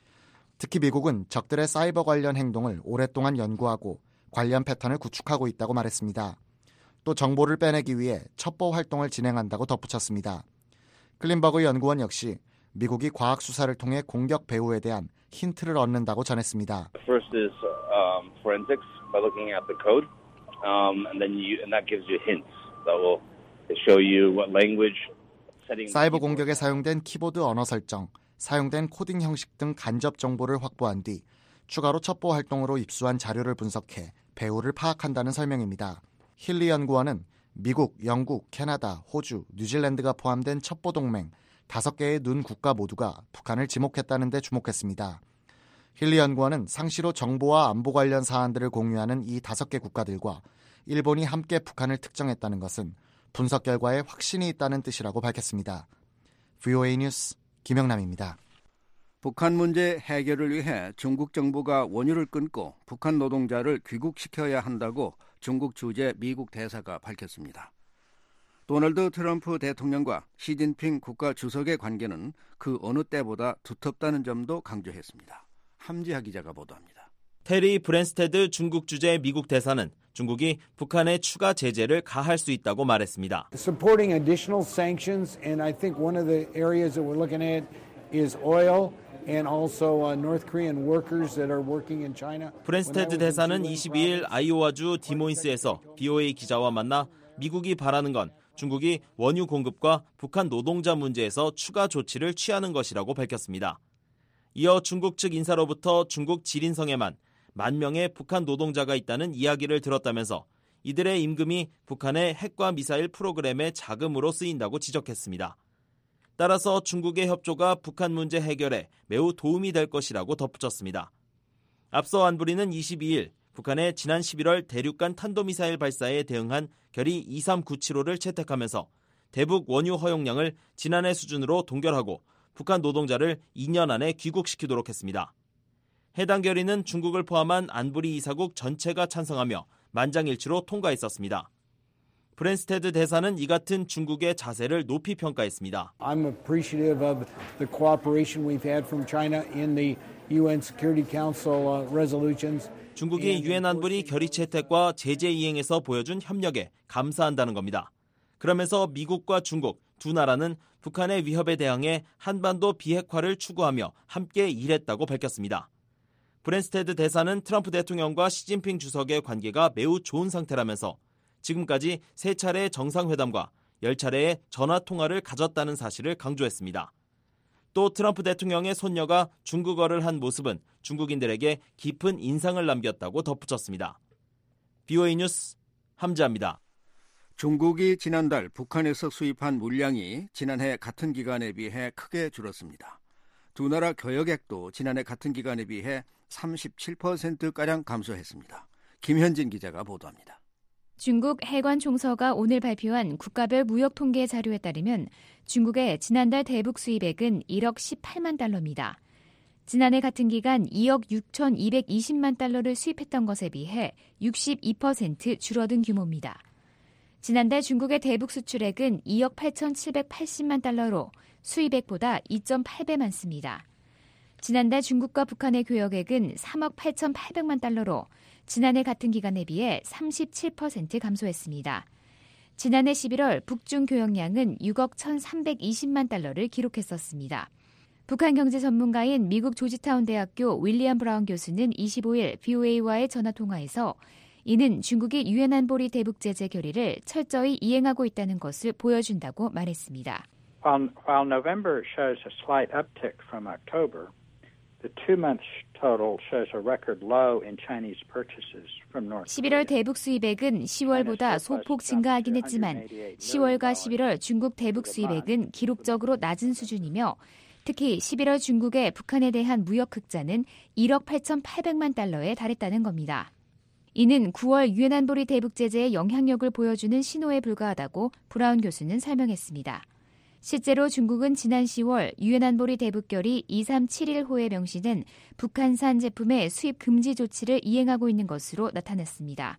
특히 미국은 적들의 사이버 관련 행동을 오랫동안 연구하고 관련 패턴을 구축하고 있다고 말했습니다. 또 정보를 빼내기 위해 첩보 활동을 진행한다고 덧붙였습니다. 클린버그 연구원 역시 미국이 과학 수사를 통해 공격 배후에 대한 힌트를 얻는다고 전했습니다. First is forensics by looking at the code, and that gives you hints that will show you what language. 사이버 공격에 사용된 키보드 언어 설정, 사용된 코딩 형식 등 간접 정보를 확보한 뒤 추가로 첩보 활동으로 입수한 자료를 분석해 배후를 파악한다는 설명입니다. 힐리 연구원은 미국, 영국, 캐나다, 호주, 뉴질랜드가 포함된 첩보 동맹 5개의 눈 국가 모두가 북한을 지목했다는 데 주목했습니다. 힐리 연구원은 상시로 정보와 안보 관련 사안들을 공유하는 이 5개 국가들과 일본이 함께 북한을 특정했다는 것은 분석 결과에 확신이 있다는 뜻이라고 밝혔습니다. VOA 뉴스 김영남입니다. 북한 문제 해결을 위해 중국 정부가 원유를 끊고 북한 노동자를 귀국시켜야 한다고 중국 주재 미국 대사가 밝혔습니다. 도널드 트럼프 대통령과 시진핑 국가 주석의 관계는 그 어느 때보다 두텁다는 점도 강조했습니다. 함지하 기자가 보도합니다. 테리 브랜스테드 중국 주재 미국 대사는 중국이 북한에 추가 제재를 가할 수 있다고 말했습니다. Supporting additional sanctions, and I think one of the areas that we're looking at is oil. And also North Korean workers that are working in China. 브랜스테드 대사는 22일 아이오와주 디모인스에서 BOA 기자와 만나 미국이 바라는 건 중국이 원유 공급과 북한 노동자 문제에서 추가 조치를 취하는 것이라고 밝혔습니다. 이어 중국 측 인사로부터 중국 지린성에만 10,000명의 북한 노동자가 있다는 이야기를 들었다면서 이들의 임금이 북한의 핵과 미사일 프로그램의 자금으로 쓰인다고 지적했습니다. 따라서 중국의 협조가 북한 문제 해결에 매우 도움이 될 것이라고 덧붙였습니다. 앞서 안보리는 22일 북한의 지난 11월 대륙간 탄도미사일 발사에 대응한 결의 2397호를 채택하면서 대북 원유 허용량을 지난해 수준으로 동결하고 북한 노동자를 2년 안에 귀국시키도록 했습니다. 해당 결의는 중국을 포함한 안보리 이사국 전체가 찬성하며 만장일치로 통과했었습니다. 브랜스테드 대사는 이 같은 중국의 자세를 높이 평가했습니다. I'm appreciative of the cooperation we've had from China in the UN Security Council resolutions. 중국이 유엔 안보리 결의 채택과 제재 이행에서 보여준 협력에 감사한다는 겁니다. 그러면서 미국과 중국 두 나라는 북한의 위협에 대항해 한반도 비핵화를 추구하며 함께 일했다고 밝혔습니다. 브랜스테드 대사는 트럼프 대통령과 시진핑 주석의 관계가 매우 좋은 상태라면서 지금까지 3차례의 정상회담과 10차례의 전화통화를 가졌다는 사실을 강조했습니다. 또 트럼프 대통령의 손녀가 중국어를 한 모습은 중국인들에게 깊은 인상을 남겼다고 덧붙였습니다. BOA 뉴스 함지아입니다. 중국이 지난달 북한에서 수입한 물량이 지난해 같은 기간에 비해 크게 줄었습니다. 두 나라 교역액도 지난해 같은 기간에 비해 37%가량 감소했습니다. 김현진 기자가 보도합니다. 중국 해관총서가 오늘 발표한 국가별 무역 통계 자료에 따르면 중국의 지난달 대북 수입액은 1억 18만 달러입니다. 지난해 같은 기간 2억 6,220만 달러를 수입했던 것에 비해 62% 줄어든 규모입니다. 지난달 중국의 대북 수출액은 2억 8,780만 달러로 수입액보다 2.8배 많습니다. 지난달 중국과 북한의 교역액은 3억 8,800만 달러로 지난해 같은 기간에 비해 37% 감소했습니다. 지난해 11월 북중 교역량은 6억 1,320만 달러를 기록했었습니다. 북한 경제 전문가인 미국 조지타운 대학교 윌리엄 브라운 교수는 25일 BOA와의 전화통화에서 이는 중국이 유엔 안보리 대북 제재 결의를 철저히 이행하고 있다는 것을 보여준다고 말했습니다. While November shows a slight uptick from October, the 2-month total shows a record low in Chinese purchases from North Korea. 11월 대북 수입액은 10월보다 소폭 증가하긴 했지만 10월과 11월 중국 대북 수입액은 기록적으로 낮은 수준이며 특히 11월 중국의 북한에 대한 무역 흑자는 1억 8,800만 달러에 달했다는 겁니다. 이는 9월 유엔 안보리 대북 제재의 영향력을 보여주는 신호에 불과하다고 브라운 교수는 설명했습니다. 실제로 중국은 지난 10월 유엔 안보리 대북 결의 2371호에 명시된 북한산 제품의 수입 금지 조치를 이행하고 있는 것으로 나타났습니다.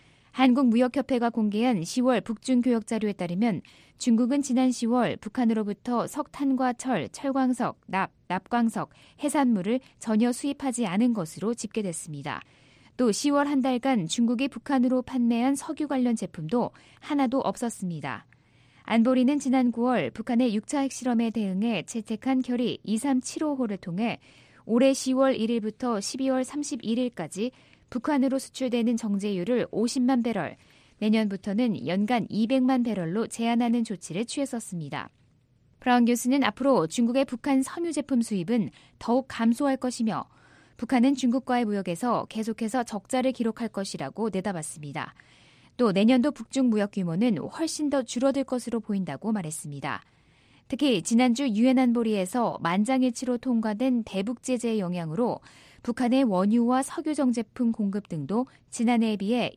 한국무역협회가 공개한 10월 북중 교역 자료에 따르면 중국은 지난 10월 북한으로부터 석탄과 철, 철광석, 납광석, 해산물을 전혀 수입하지 않은 것으로 집계됐습니다. 또 10월 한 달간 중국이 북한으로 판매한 석유 관련 제품도 하나도 없었습니다. 안보리는 지난 9월 북한의 6차 핵실험에 대응해 채택한 결의 2375호를 통해 올해 10월 1일부터 12월 31일까지 북한으로 수출되는 정제유를 50만 배럴, 내년부터는 연간 200만 배럴로 제한하는 조치를 취했었습니다. 브라운 교수는 앞으로 중국의 북한 섬유 제품 수입은 더욱 감소할 것이며 북한은 중국과의 무역에서 계속해서 적자를 기록할 것이라고 내다봤습니다. 또 내년도 북중 무역 규모는 훨씬 더 줄어들 것으로 보인다고 말했습니다. 특히 지난주 유엔 안보리에서 만장일치로 통과된 대북 제재의 영향으로 북한의 원유와 석유 정제품 공급 등도 지난해에 비해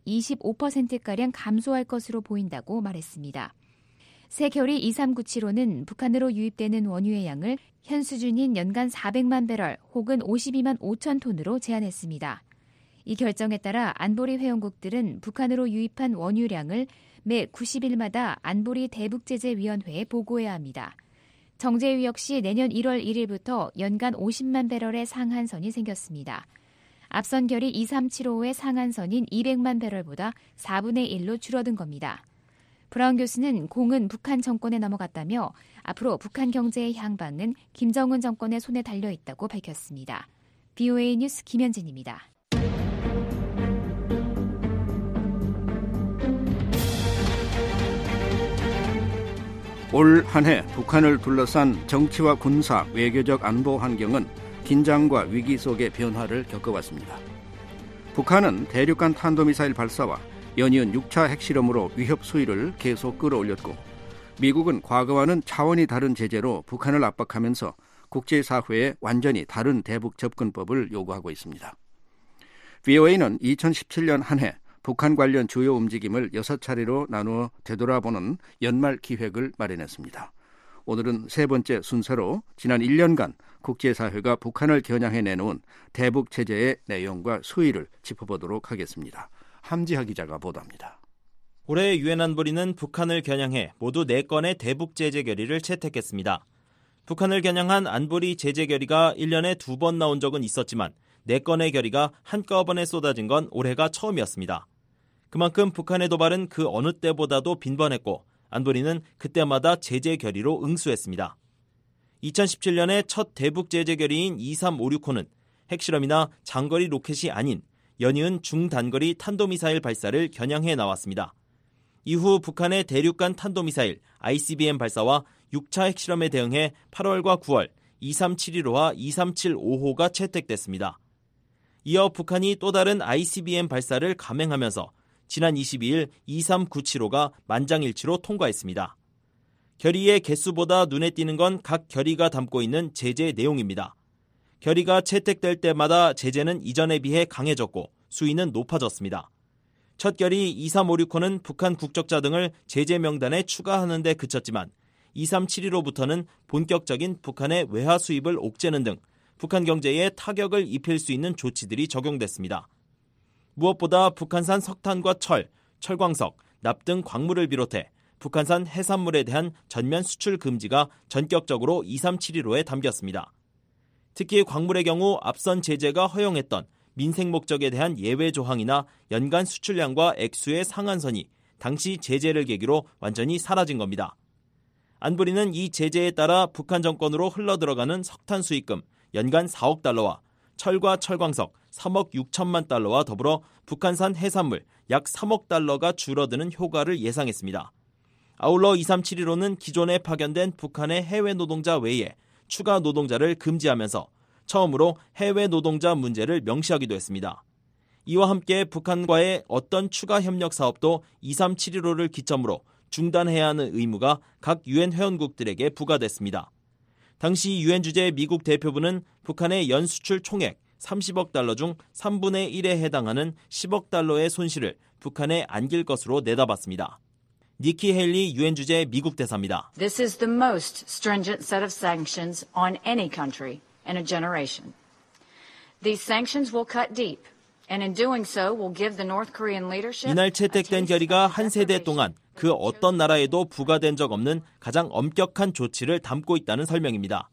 25%가량 감소할 것으로 보인다고 말했습니다. 새 결의 2397호는 북한으로 유입되는 원유의 양을 현 수준인 연간 400만 배럴 혹은 52만 5천 톤으로 제한했습니다. 이 결정에 따라 안보리 회원국들은 북한으로 유입한 원유량을 매 90일마다 안보리 대북제재위원회에 보고해야 합니다. 정제유 역시 내년 1월 1일부터 연간 50만 배럴의 상한선이 생겼습니다. 앞선 결의 2375의 상한선인 200만 배럴보다 4분의 1로 줄어든 겁니다. 브라운 교수는 공은 북한 정권에 넘어갔다며 앞으로 북한 경제의 향방은 김정은 정권의 손에 달려있다고 밝혔습니다. BOA 뉴스 김현진입니다. 올 한 해 북한을 둘러싼 정치와 군사, 외교적 안보 환경은 긴장과 위기 속의 변화를 겪어왔습니다. 북한은 대륙간 탄도미사일 발사와 연이은 6차 핵실험으로 위협 수위를 계속 끌어올렸고 미국은 과거와는 차원이 다른 제재로 북한을 압박하면서 국제사회에 완전히 다른 대북 접근법을 요구하고 있습니다. BOA는 2017년 한 해 북한 관련 주요 움직임을 6차례로 나누어 되돌아보는 연말 기획을 마련했습니다. 오늘은 세 번째 순서로 지난 1년간 국제사회가 북한을 겨냥해 내놓은 대북 제재의 내용과 수위를 짚어보도록 하겠습니다. 함지하 기자가 보도합니다. 올해 유엔 안보리는 북한을 겨냥해 모두 4건의 대북 제재 결의를 채택했습니다. 북한을 겨냥한 안보리 제재 결의가 1년에 2번 나온 적은 있었지만 4건의 결의가 한꺼번에 쏟아진 건 올해가 처음이었습니다. 그만큼 북한의 도발은 그 어느 때보다도 빈번했고 안보리는 그때마다 제재 결의로 응수했습니다. 2017년에 첫 대북 제재 결의인 2356호는 핵실험이나 장거리 로켓이 아닌 연이은 중단거리 탄도미사일 발사를 겨냥해 나왔습니다. 이후 북한의 대륙간 탄도미사일 ICBM 발사와 6차 핵실험에 대응해 8월과 9월 2371호와 2375호가 채택됐습니다. 이어 북한이 또 다른 ICBM 발사를 감행하면서 지난 22일 2397호가 만장일치로 통과했습니다. 결의의 개수보다 눈에 띄는 건 각 결의가 담고 있는 제재 내용입니다. 결의가 채택될 때마다 제재는 이전에 비해 강해졌고 수위는 높아졌습니다. 첫 결의 2356호는 북한 국적자 등을 제재 명단에 추가하는 데 그쳤지만 2371호부터는 본격적인 북한의 외화 수입을 옥죄는 등 북한 경제에 타격을 입힐 수 있는 조치들이 적용됐습니다. 무엇보다 북한산 석탄과 철, 철광석, 납 등 광물을 비롯해 북한산 해산물에 대한 전면 수출 금지가 전격적으로 2371호에 담겼습니다. 특히 광물의 경우 앞선 제재가 허용했던 민생 목적에 대한 예외 조항이나 연간 수출량과 액수의 상한선이 당시 제재를 계기로 완전히 사라진 겁니다. 안보리는 이 제재에 따라 북한 정권으로 흘러들어가는 석탄 수입금 연간 4억 달러와 철과 철광석 3억 6천만 달러와 더불어 북한산 해산물 약 3억 달러가 줄어드는 효과를 예상했습니다. 아울러 2371호는 기존에 파견된 북한의 해외 노동자 외에 추가 노동자를 금지하면서 처음으로 해외 노동자 문제를 명시하기도 했습니다. 이와 함께 북한과의 어떤 추가 협력 사업도 2371호를 기점으로 중단해야 하는 의무가 각 유엔 회원국들에게 부과됐습니다. 당시 유엔 주재 미국 대표부는 북한의 연 수출 총액 30억 달러 중 3분의 1에 해당하는 10억 달러의 손실을 북한에 안길 것으로 내다봤습니다. 니키 헤일리 유엔 주재 미국 대사입니다. This is the most stringent set of sanctions on any country in a generation. These sanctions will cut deep, and in doing so will give the North Korean leadership. 이날 채택된 결의가 한 세대 동안 그 어떤 나라에도 부과된 적 없는 가장 엄격한 조치를 담고 있다는 설명입니다.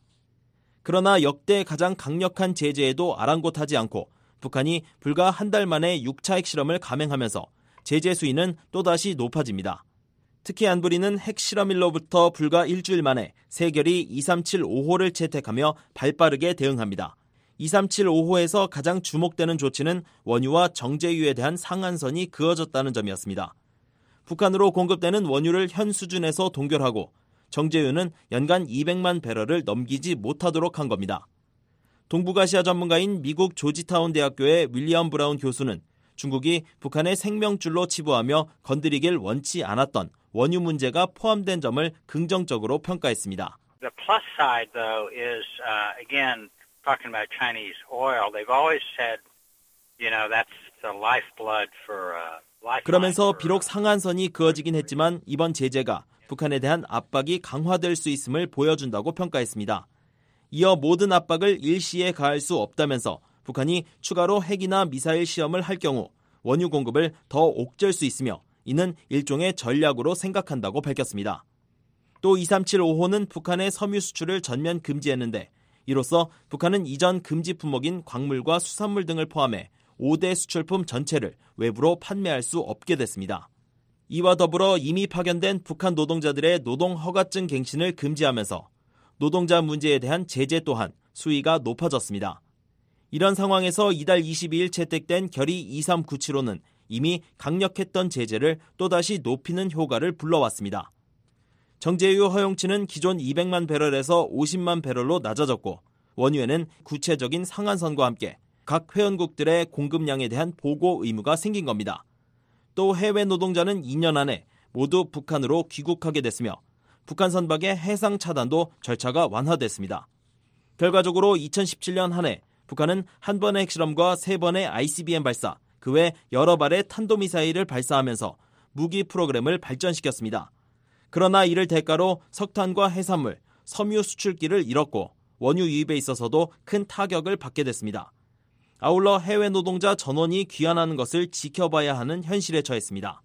그러나 역대 가장 강력한 제재에도 아랑곳하지 않고 북한이 불과 한 달 만에 6차 핵실험을 감행하면서 제재 수위는 또다시 높아집니다. 특히 안보리는 핵실험일로부터 불과 일주일 만에 새 결의 2375호를 채택하며 발빠르게 대응합니다. 2375호에서 가장 주목되는 조치는 원유와 정제유에 대한 상한선이 그어졌다는 점이었습니다. 북한으로 공급되는 원유를 현 수준에서 동결하고 정제유는 연간 200만 배럴을 넘기지 못하도록 한 겁니다. 동북아시아 전문가인 미국 조지타운 대학교의 윌리엄 브라운 교수는 중국이 북한의 생명줄로 치부하며 건드리길 원치 않았던 원유 문제가 포함된 점을 긍정적으로 평가했습니다. The plus side, though, is again talking about Chinese oil. They've always said, that's the lifeblood for. 그러면서 비록 상한선이 그어지긴 했지만 이번 제재가 북한에 대한 압박이 강화될 수 있음을 보여준다고 평가했습니다. 이어 모든 압박을 일시에 가할 수 없다면서 북한이 추가로 핵이나 미사일 시험을 할 경우 원유 공급을 더 옥죄할 수 있으며 이는 일종의 전략으로 생각한다고 밝혔습니다. 또 2375호는 북한의 섬유 수출을 전면 금지했는데 이로써 북한은 이전 금지 품목인 광물과 수산물 등을 포함해 5대 수출품 전체를 외부로 판매할 수 없게 됐습니다. 이와 더불어 이미 파견된 북한 노동자들의 노동 허가증 갱신을 금지하면서 노동자 문제에 대한 제재 또한 수위가 높아졌습니다. 이런 상황에서 이달 22일 채택된 결의 2397호는 이미 강력했던 제재를 또다시 높이는 효과를 불러왔습니다. 정제유 허용치는 기존 200만 배럴에서 50만 배럴로 낮아졌고 원유에는 구체적인 상한선과 함께 각 회원국들의 공급량에 대한 보고 의무가 생긴 겁니다. 또 해외 노동자는 2년 안에 모두 북한으로 귀국하게 됐으며 북한 선박의 해상 차단도 절차가 완화됐습니다. 결과적으로 2017년 한 해 북한은 한 번의 핵실험과 3번의 ICBM 발사, 그 외 여러 발의 탄도미사일을 발사하면서 무기 프로그램을 발전시켰습니다. 그러나 이를 대가로 석탄과 해산물, 섬유 수출기를 잃었고 원유 유입에 있어서도 큰 타격을 받게 됐습니다. 아울러 해외 노동자 전원이 귀환하는 것을 지켜봐야 하는 현실에 처했습니다.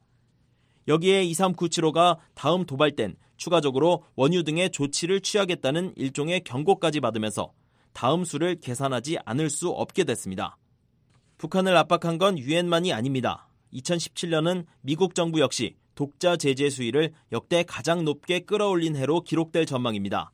여기에 2397호가 다음 도발 땐 추가적으로 원유 등의 조치를 취하겠다는 일종의 경고까지 받으면서 다음 수를 계산하지 않을 수 없게 됐습니다. 북한을 압박한 건 유엔만이 아닙니다. 2017년은 미국 정부 역시 독자 제재 수위를 역대 가장 높게 끌어올린 해로 기록될 전망입니다.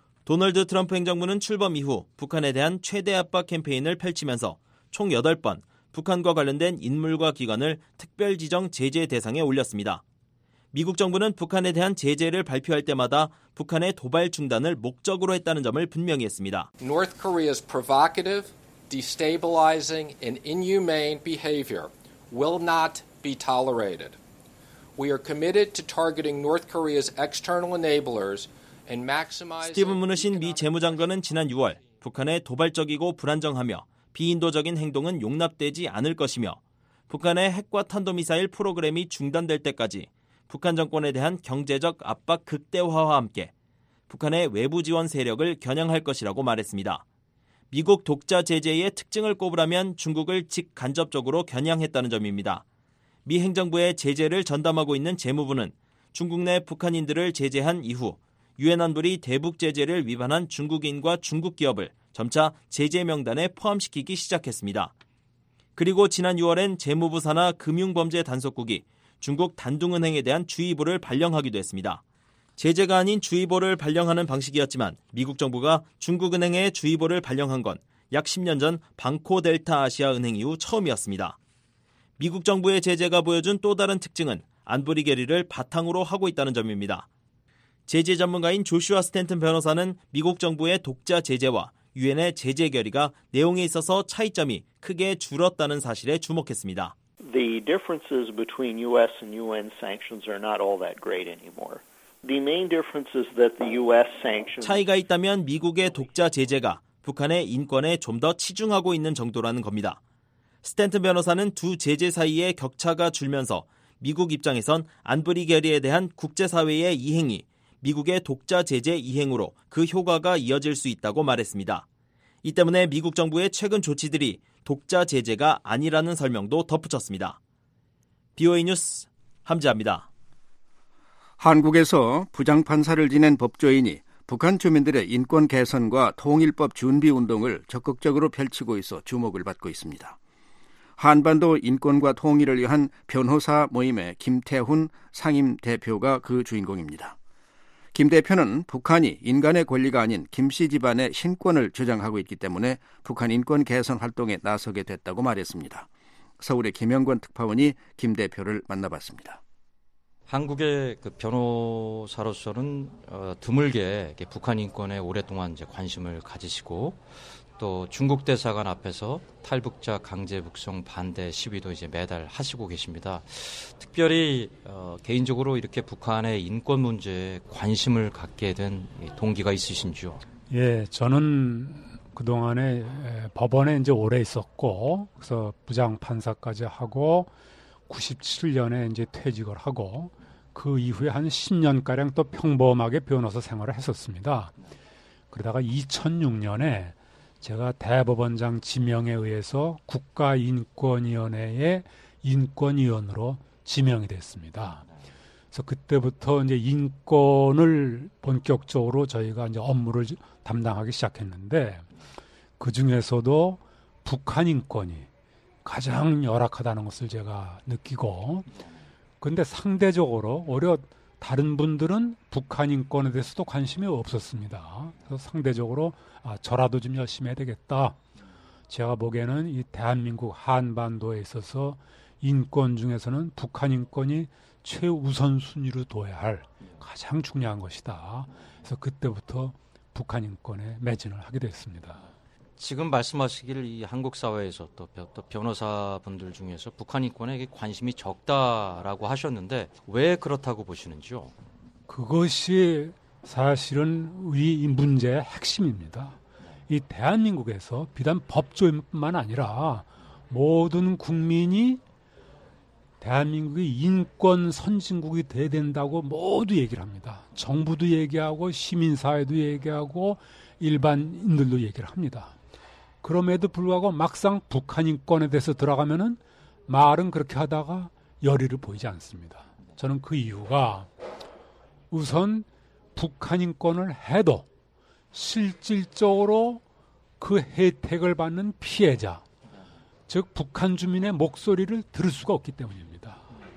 도널드 트럼프 행정부는 출범 이후 북한에 대한 최대 압박 캠페인을 펼치면서 총 8번 북한과 관련된 인물과 기관을 특별 지정 제재 대상에 올렸습니다. 미국 정부는 북한에 대한 제재를 발표할 때마다 북한의 도발 중단을 목적으로 했다는 점을 분명히 했습니다. North Korea's provocative, destabilizing and inhumane behavior will not be tolerated. We are committed to targeting North Korea's external enablers and maximizing 스티븐 무누신 미 재무장관은 지난 6월 북한의 도발적이고 불안정하며 비인도적인 행동은 용납되지 않을 것이며 북한의 핵과 탄도미사일 프로그램이 중단될 때까지 북한 정권에 대한 경제적 압박 극대화와 함께 북한의 외부 지원 세력을 겨냥할 것이라고 말했습니다. 미국 독자 제재의 특징을 꼽으라면 중국을 직간접적으로 겨냥했다는 점입니다. 미 행정부의 제재를 전담하고 있는 재무부는 중국 내 북한인들을 제재한 이후 유엔 안보리 대북 제재를 위반한 중국인과 중국 기업을 점차 제재 명단에 포함시키기 시작했습니다. 그리고 지난 6월엔 재무부 산하 금융범죄 단속국이 중국 단둥은행에 대한 주의보를 발령하기도 했습니다. 제재가 아닌 주의보를 발령하는 방식이었지만 미국 정부가 중국은행에 주의보를 발령한 건 약 10년 전 방코델타 아시아은행 이후 처음이었습니다. 미국 정부의 제재가 보여준 또 다른 특징은 안보리 결의를 바탕으로 하고 있다는 점입니다. 제재 전문가인 조슈아 스탠튼 변호사는 미국 정부의 독자 제재와 유엔의 제재 결의가 내용에 있어서 차이점이 크게 줄었다는 사실에 주목했습니다. The differences between U.S. and UN sanctions are not all that great anymore. The main difference is that the U.S. sanctions 차이가 있다면 미국의 독자 제재가 북한의 인권에 좀 더 치중하고 있는 정도라는 겁니다. 스탠튼 변호사는 두 제재 사이의 격차가 줄면서 미국 입장에선 안보리 결의에 대한 국제사회의 이행이 미국의 독자 제재 이행으로 그 효과가 이어질 수 있다고 말했습니다. 이 때문에 미국 정부의 최근 조치들이 독자 제재가 아니라는 설명도 덧붙였습니다. BOA 뉴스 함지아입니다. 한국에서 부장판사를 지낸 법조인이 북한 주민들의 인권 개선과 통일법 준비 운동을 적극적으로 펼치고 있어 주목을 받고 있습니다. 한반도 인권과 통일을 위한 변호사 모임의 김태훈 상임 대표가 그 주인공입니다. 김 대표는 북한이 인간의 권리가 아닌 김씨 집안의 신권을 주장하고 있기 때문에 북한 인권 개선 활동에 나서게 됐다고 말했습니다. 서울의 김영권 특파원이 김 대표를 만나봤습니다. 한국의 그 변호사로서는 드물게 북한 인권에 오랫동안 이제 관심을 가지시고 또 중국 대사관 앞에서 탈북자 강제 북송 반대 시위도 이제 매달 하시고 계십니다. 특별히 개인적으로 이렇게 북한의 인권 문제에 관심을 갖게 된 동기가 있으신지요? 예, 저는 그동안에 법원에 이제 오래 있었고, 그래서 부장 판사까지 하고 97년에 이제 퇴직을 하고 그 이후에 한 10년가량 또 평범하게 변호사 생활을 했었습니다. 그러다가 2006년에 제가 대법원장 지명에 의해서 국가인권위원회의 인권위원으로 지명이 됐습니다. 그래서 그때부터 이제 인권을 본격적으로 저희가 이제 업무를 담당하기 시작했는데 그 중에서도 북한 인권이 가장 열악하다는 것을 제가 느끼고, 근데 상대적으로 오히려 다른 분들은 북한 인권에 대해서도 관심이 없었습니다. 그래서 상대적으로 저라도 좀 열심히 해야 되겠다. 제가 보기에는 이 대한민국 한반도에 있어서 인권 중에서는 북한 인권이 최우선 순위로 둬야 할 가장 중요한 것이다. 그래서 그때부터 북한 인권에 매진을 하게 됐습니다. 지금 말씀하시길 이 한국 사회에서 또 변호사분들 중에서 북한 인권에 관심이 적다라고 하셨는데 왜 그렇다고 보시는지요? 그것이 사실은 우리 이 문제의 핵심입니다. 이 대한민국에서 비단 법조인뿐만 아니라 모든 국민이 대한민국이 인권 선진국이 돼야 된다고 모두 얘기를 합니다. 정부도 얘기하고 시민사회도 얘기하고 일반인들도 얘기를 합니다. 그럼에도 불구하고 막상 북한 인권에 대해서 들어가면은 말은 그렇게 하다가 열의를 보이지 않습니다. 저는 그 이유가 우선 북한 인권을 해도 실질적으로 그 혜택을 받는 피해자, 즉 북한 주민의 목소리를 들을 수가 없기 때문입니다.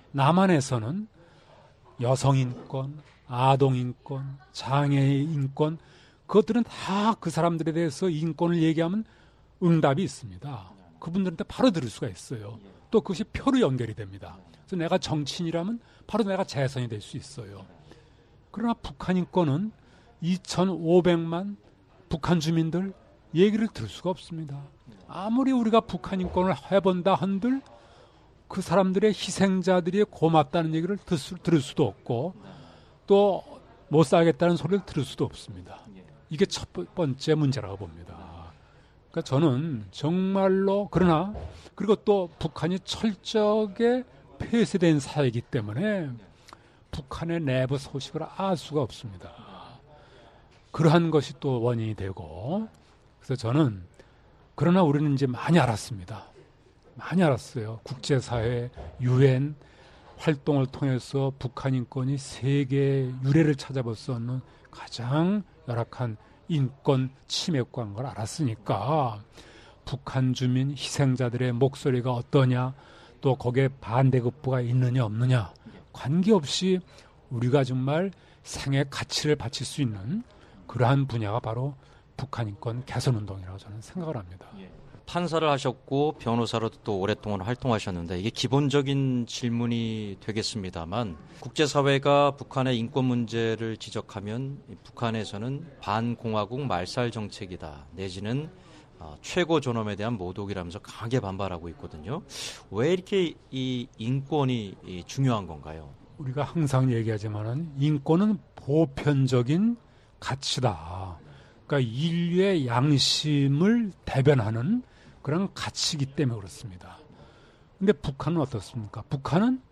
남한에서는 여성인권, 아동인권, 장애인권 그것들은 다 그 사람들에 대해서 인권을 얘기하면 응답이 있습니다. 그분들한테 바로 들을 수가 있어요. 또 그것이 표로 연결이 됩니다. 그래서 내가 정치인이라면 바로 내가 재선이 될 수 있어요. 그러나 북한 인권은 2,500만 북한 주민들 얘기를 들을 수가 없습니다. 아무리 우리가 북한 인권을 해본다 한들 그 사람들의 희생자들이 고맙다는 얘기를 들을 수도 없고 또 못 살겠다는 소리를 들을 수도 없습니다. 이게 첫 번째 문제라고 봅니다. 그러니까 저는 정말로 그러나 그리고 또 북한이 철저하게 폐쇄된 사회이기 때문에 북한의 내부 소식을 알 수가 없습니다. 그러한 것이 또 원인이 되고 그래서 저는 그러나 우리는 이제 많이 알았습니다. 많이 알았어요. 국제사회, 유엔 활동을 통해서 북한 인권이 세계 유례를 찾아볼 수 없는 가장 열악한 인권 침해과인 걸 알았으니까 북한 주민 희생자들의 목소리가 어떠냐 또 거기에 반대급부가 있느냐 없느냐 관계없이 우리가 정말 생애 가치를 바칠 수 있는 그러한 분야가 바로 북한 인권 개선운동이라고 저는 생각을 합니다. 판사를 하셨고 변호사로도 또 오랫동안 활동하셨는데 이게 기본적인 질문이 되겠습니다만 국제사회가 북한의 인권 문제를 지적하면 북한에서는 반공화국 말살 정책이다 내지는 최고 존엄에 대한 모독이라면서 강하게 반발하고 있거든요. 왜 이렇게 이 인권이 중요한 건가요? 우리가 항상 얘기하지만은 인권은 보편적인 가치다. 그러니까 인류의 양심을 대변하는 그런 가치이기 때문에 그렇습니다. 근데 북한은 어떻습니까? 북한은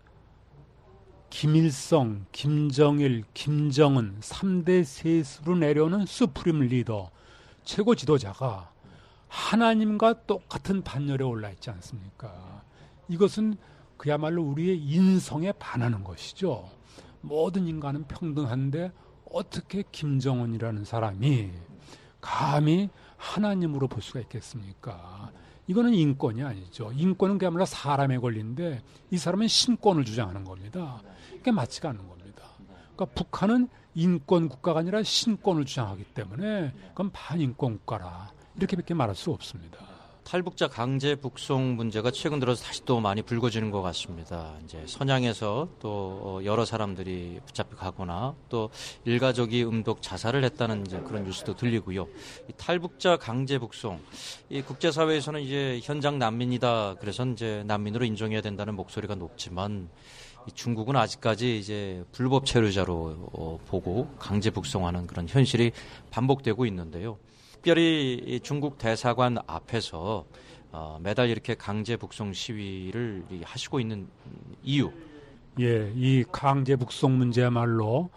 김일성, 김정일, 김정은 3대 셋으로 내려오는 수프림 리더, 최고 지도자가 하나님과 똑같은 반열에 올라 있지 않습니까? 이것은 그야말로 우리의 인성에 반하는 것이죠. 모든 인간은 평등한데 어떻게 김정은이라는 사람이 감히 하나님으로 볼 수가 있겠습니까? 이거는 인권이 아니죠. 인권은 그야말로 사람의 권리인데 이 사람은 신권을 주장하는 겁니다. 이게 맞지가 않는 겁니다. 그러니까 북한은 인권 국가가 아니라 신권을 주장하기 때문에 그건 반인권 국가라. 이렇게밖에 말할 수 없습니다. 탈북자 강제 북송 문제가 최근 들어서 다시 또 많이 불거지는 것 같습니다. 이제 선양에서 또 여러 사람들이 붙잡혀가거나 또 일가족이 음독 자살을 했다는 이제 그런 뉴스도 들리고요. 이 탈북자 강제 북송, 이 국제사회에서는 이제 현장 난민이다. 그래서 이제 난민으로 인정해야 된다는 목소리가 높지만 이 중국은 아직까지 이제 불법 체류자로 보고 강제 북송하는 그런 현실이 반복되고 있는데요. 특별히 중국 대사관 앞에서 매달 이렇게 강제 북송 시위를 하시고 있는 이유. 예, 이 강제 북송 문제야말로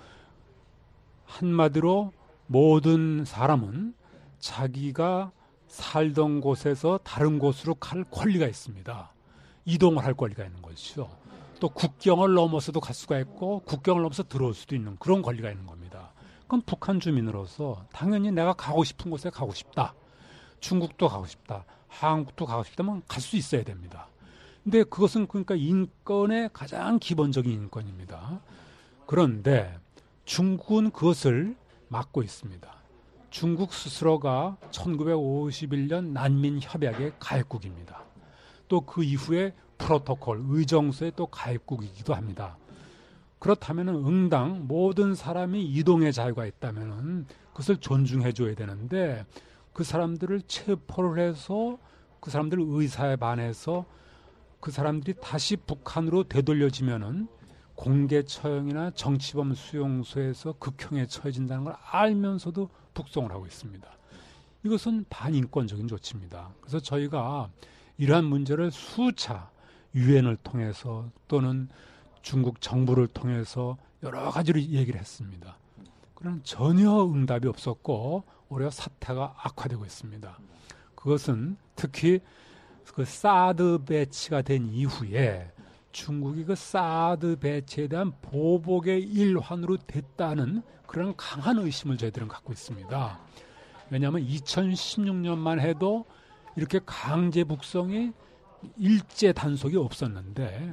한마디로 모든 사람은 자기가 살던 곳에서 다른 곳으로 갈 권리가 있습니다. 이동을 할 권리가 있는 것이죠. 또 국경을 넘어서도 갈 수가 있고 국경을 넘어서 들어올 수도 있는 그런 권리가 있는 겁니다. 그럼 북한 주민으로서 당연히 내가 가고 싶은 곳에 가고 싶다. 중국도 가고 싶다. 한국도 가고 싶다면 갈 수 있어야 됩니다. 근데 그것은 그러니까 인권의 가장 기본적인 인권입니다. 그런데 중국은 그것을 막고 있습니다. 중국 스스로가 1951년 난민협약의 가입국입니다. 또 그 이후에 프로토콜, 의정서의 또 가입국이기도 합니다. 그렇다면 응당 모든 사람이 이동의 자유가 있다면 그것을 존중해 줘야 되는데 그 사람들을 체포를 해서 그 사람들 의사에 반해서 그 사람들이 다시 북한으로 되돌려지면은 공개 처형이나 정치범 수용소에서 극형에 처해진다는 걸 알면서도 북송을 하고 있습니다. 이것은 반인권적인 조치입니다. 그래서 저희가 이러한 문제를 수차 유엔을 통해서 또는 중국 정부를 통해서 여러 가지로 얘기를 했습니다. 그러나 전혀 응답이 없었고 오히려 사태가 악화되고 있습니다. 그것은 특히 그 사드 배치가 된 이후에 중국이 그 사드 배치에 대한 보복의 일환으로 됐다는 그런 강한 의심을 저희들은 갖고 있습니다. 왜냐하면 2016년만 해도 이렇게 강제 북송이 일제 단속이 없었는데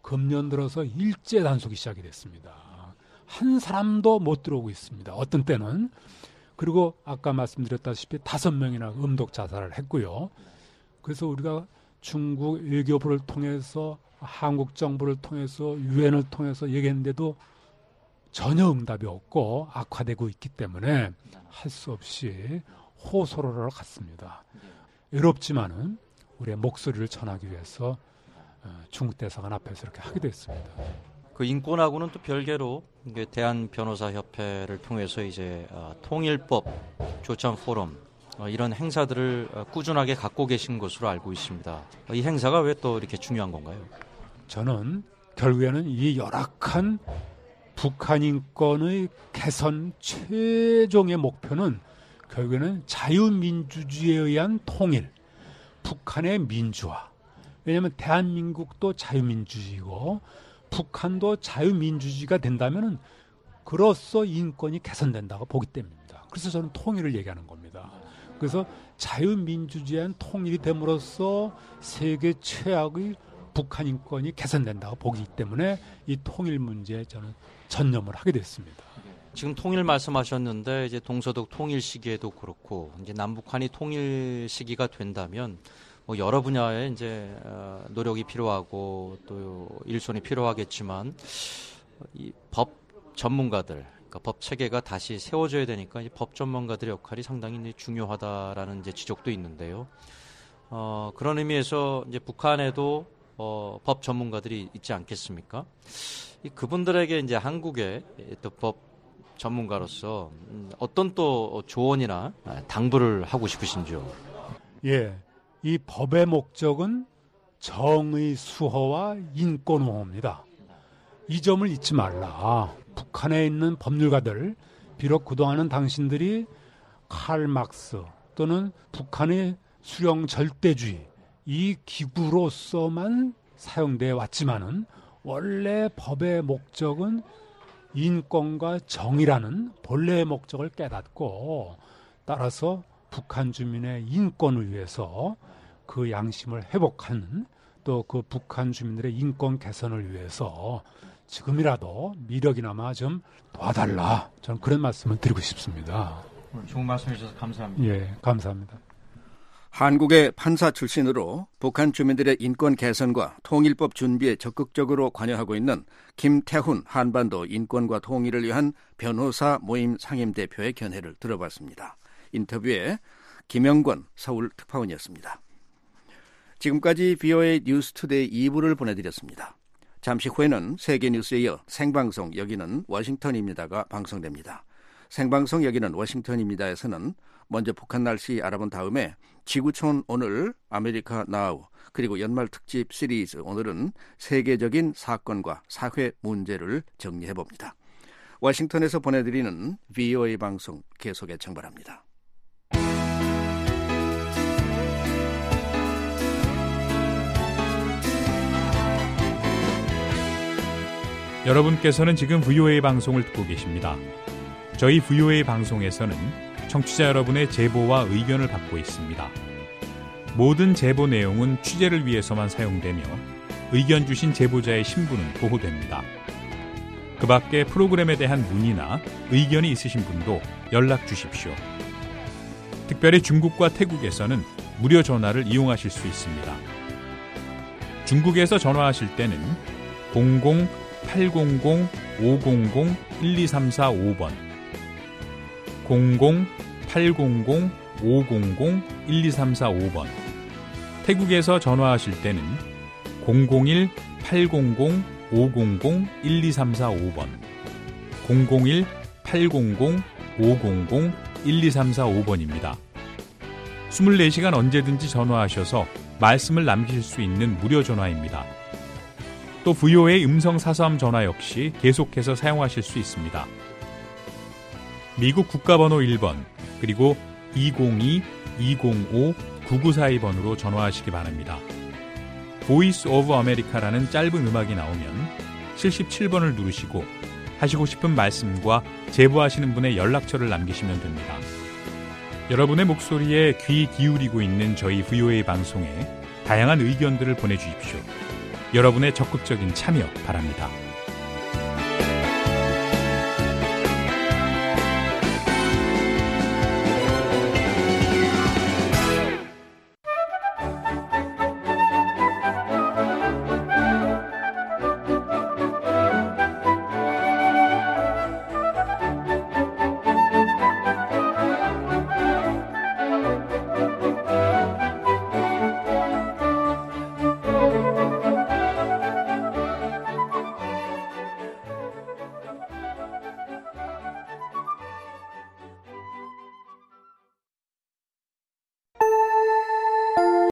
금년 들어서 일제 단속이 시작이 됐습니다. 한 사람도 못 들어오고 있습니다. 어떤 때는. 그리고 아까 말씀드렸다시피 5명이나 음독 자살을 했고요. 그래서 우리가 중국 외교부를 통해서 한국 정부를 통해서 유엔을 통해서 얘기했는데도 전혀 응답이 없고 악화되고 있기 때문에 할 수 없이 호소를 하러 갔습니다. 외롭지만은 우리의 목소리를 전하기 위해서 중국 대사관 앞에서 이렇게 하게 됐습니다. 그 인권하고는 또 별개로 대한변호사협회를 통해서 이제 통일법 조찬 포럼 이런 행사들을 꾸준하게 갖고 계신 것으로 알고 있습니다. 이 행사가 왜 또 이렇게 중요한 건가요? 저는 결국에는 이 열악한 북한 인권의 개선 최종의 목표는 결국에는 자유민주주의에 의한 통일, 북한의 민주화. 왜냐하면 대한민국도 자유민주주의고 북한도 자유민주주의가 된다면 그로써 인권이 개선된다고 보기 때문입니다. 그래서 저는 통일을 얘기하는 겁니다. 그래서 자유민주주의한 통일이 됨으로써 세계 최악의 북한 인권이 개선된다고 보기 때문에 이 통일 문제에 저는 전념을 하게 됐습니다. 지금 통일 말씀하셨는데 이제 동서독 통일 시기에도 그렇고 이제 남북한이 통일 시기가 된다면 뭐 여러 분야에 이제 노력이 필요하고 또 일손이 필요하겠지만 이 법 전문가들, 그러니까 법 체계가 다시 세워져야 되니까 이제 법 전문가들의 역할이 상당히 이제 중요하다라는 이제 지적도 있는데요. 그런 의미에서 이제 북한에도 법 전문가들이 있지 않겠습니까? 그분들에게 이제 한국의 또 법 전문가로서 어떤 또 조언이나 당부를 하고 싶으신지요? 예, 이 법의 목적은 정의 수호와 인권 옹호입니다. 이 점을 잊지 말라. 북한에 있는 법률가들, 비록 그동안은 당신들이 칼 막스 또는 북한의 수령 절대주의 이 기구로서만 사용되어 왔지만은 원래 법의 목적은 인권과 정의라는 본래의 목적을 깨닫고 따라서 북한 주민의 인권을 위해서 그 양심을 회복하는 또 그 북한 주민들의 인권 개선을 위해서 지금이라도 미력이나마 좀 도와달라. 저는 그런 말씀을 드리고 싶습니다. 좋은 말씀 해주셔서 감사합니다. 예, 감사합니다. 한국의 판사 출신으로 북한 주민들의 인권 개선과 통일법 준비에 적극적으로 관여하고 있는 김태훈 한반도 인권과 통일을 위한 변호사 모임 상임대표의 견해를 들어봤습니다. 인터뷰에 김영권 서울특파원이었습니다. 지금까지 VOA 뉴스투데이 2부를 보내드렸습니다. 잠시 후에는 세계뉴스에 이어 생방송 여기는 워싱턴입니다가 방송됩니다. 생방송 여기는 워싱턴입니다에서는 먼저 북한 날씨 알아본 다음에 지구촌 오늘 아메리카 나우 그리고 연말 특집 시리즈 오늘은 세계적인 사건과 사회 문제를 정리해봅니다. 워싱턴에서 보내드리는 VOA 방송 계속 애청바랍니다. 여러분께서는 지금 VOA 방송을 듣고 계십니다. 저희 VOA 방송에서는 청취자 여러분의 제보와 의견을 받고 있습니다. 모든 제보 내용은 취재를 위해서만 사용되며 의견 주신 제보자의 신분은 보호됩니다. 그 밖에 프로그램에 대한 문의나 의견이 있으신 분도 연락 주십시오. 특별히 중국과 태국에서는 무료 전화를 이용하실 수 있습니다. 중국에서 전화하실 때는 00-800-500-1234-5번 00-800-500-1234-5번 태국에서 전화하실 때는 001-800-500-1234-5번 001-800-500-1234-5번입니다. 24시간 언제든지 전화하셔서 말씀을 남기실 수 있는 무료 전화입니다. 또 VOA 음성 사서함 전화 역시 계속해서 사용하실 수 있습니다. 미국 국가번호 1번 그리고 202-205-9942번으로 전화하시기 바랍니다. Voice of America라는 짧은 음악이 나오면 77번을 누르시고 하시고 싶은 말씀과 제보하시는 분의 연락처를 남기시면 됩니다. 여러분의 목소리에 귀 기울이고 있는 저희 VOA 방송에 다양한 의견들을 보내주십시오. 여러분의 적극적인 참여 바랍니다.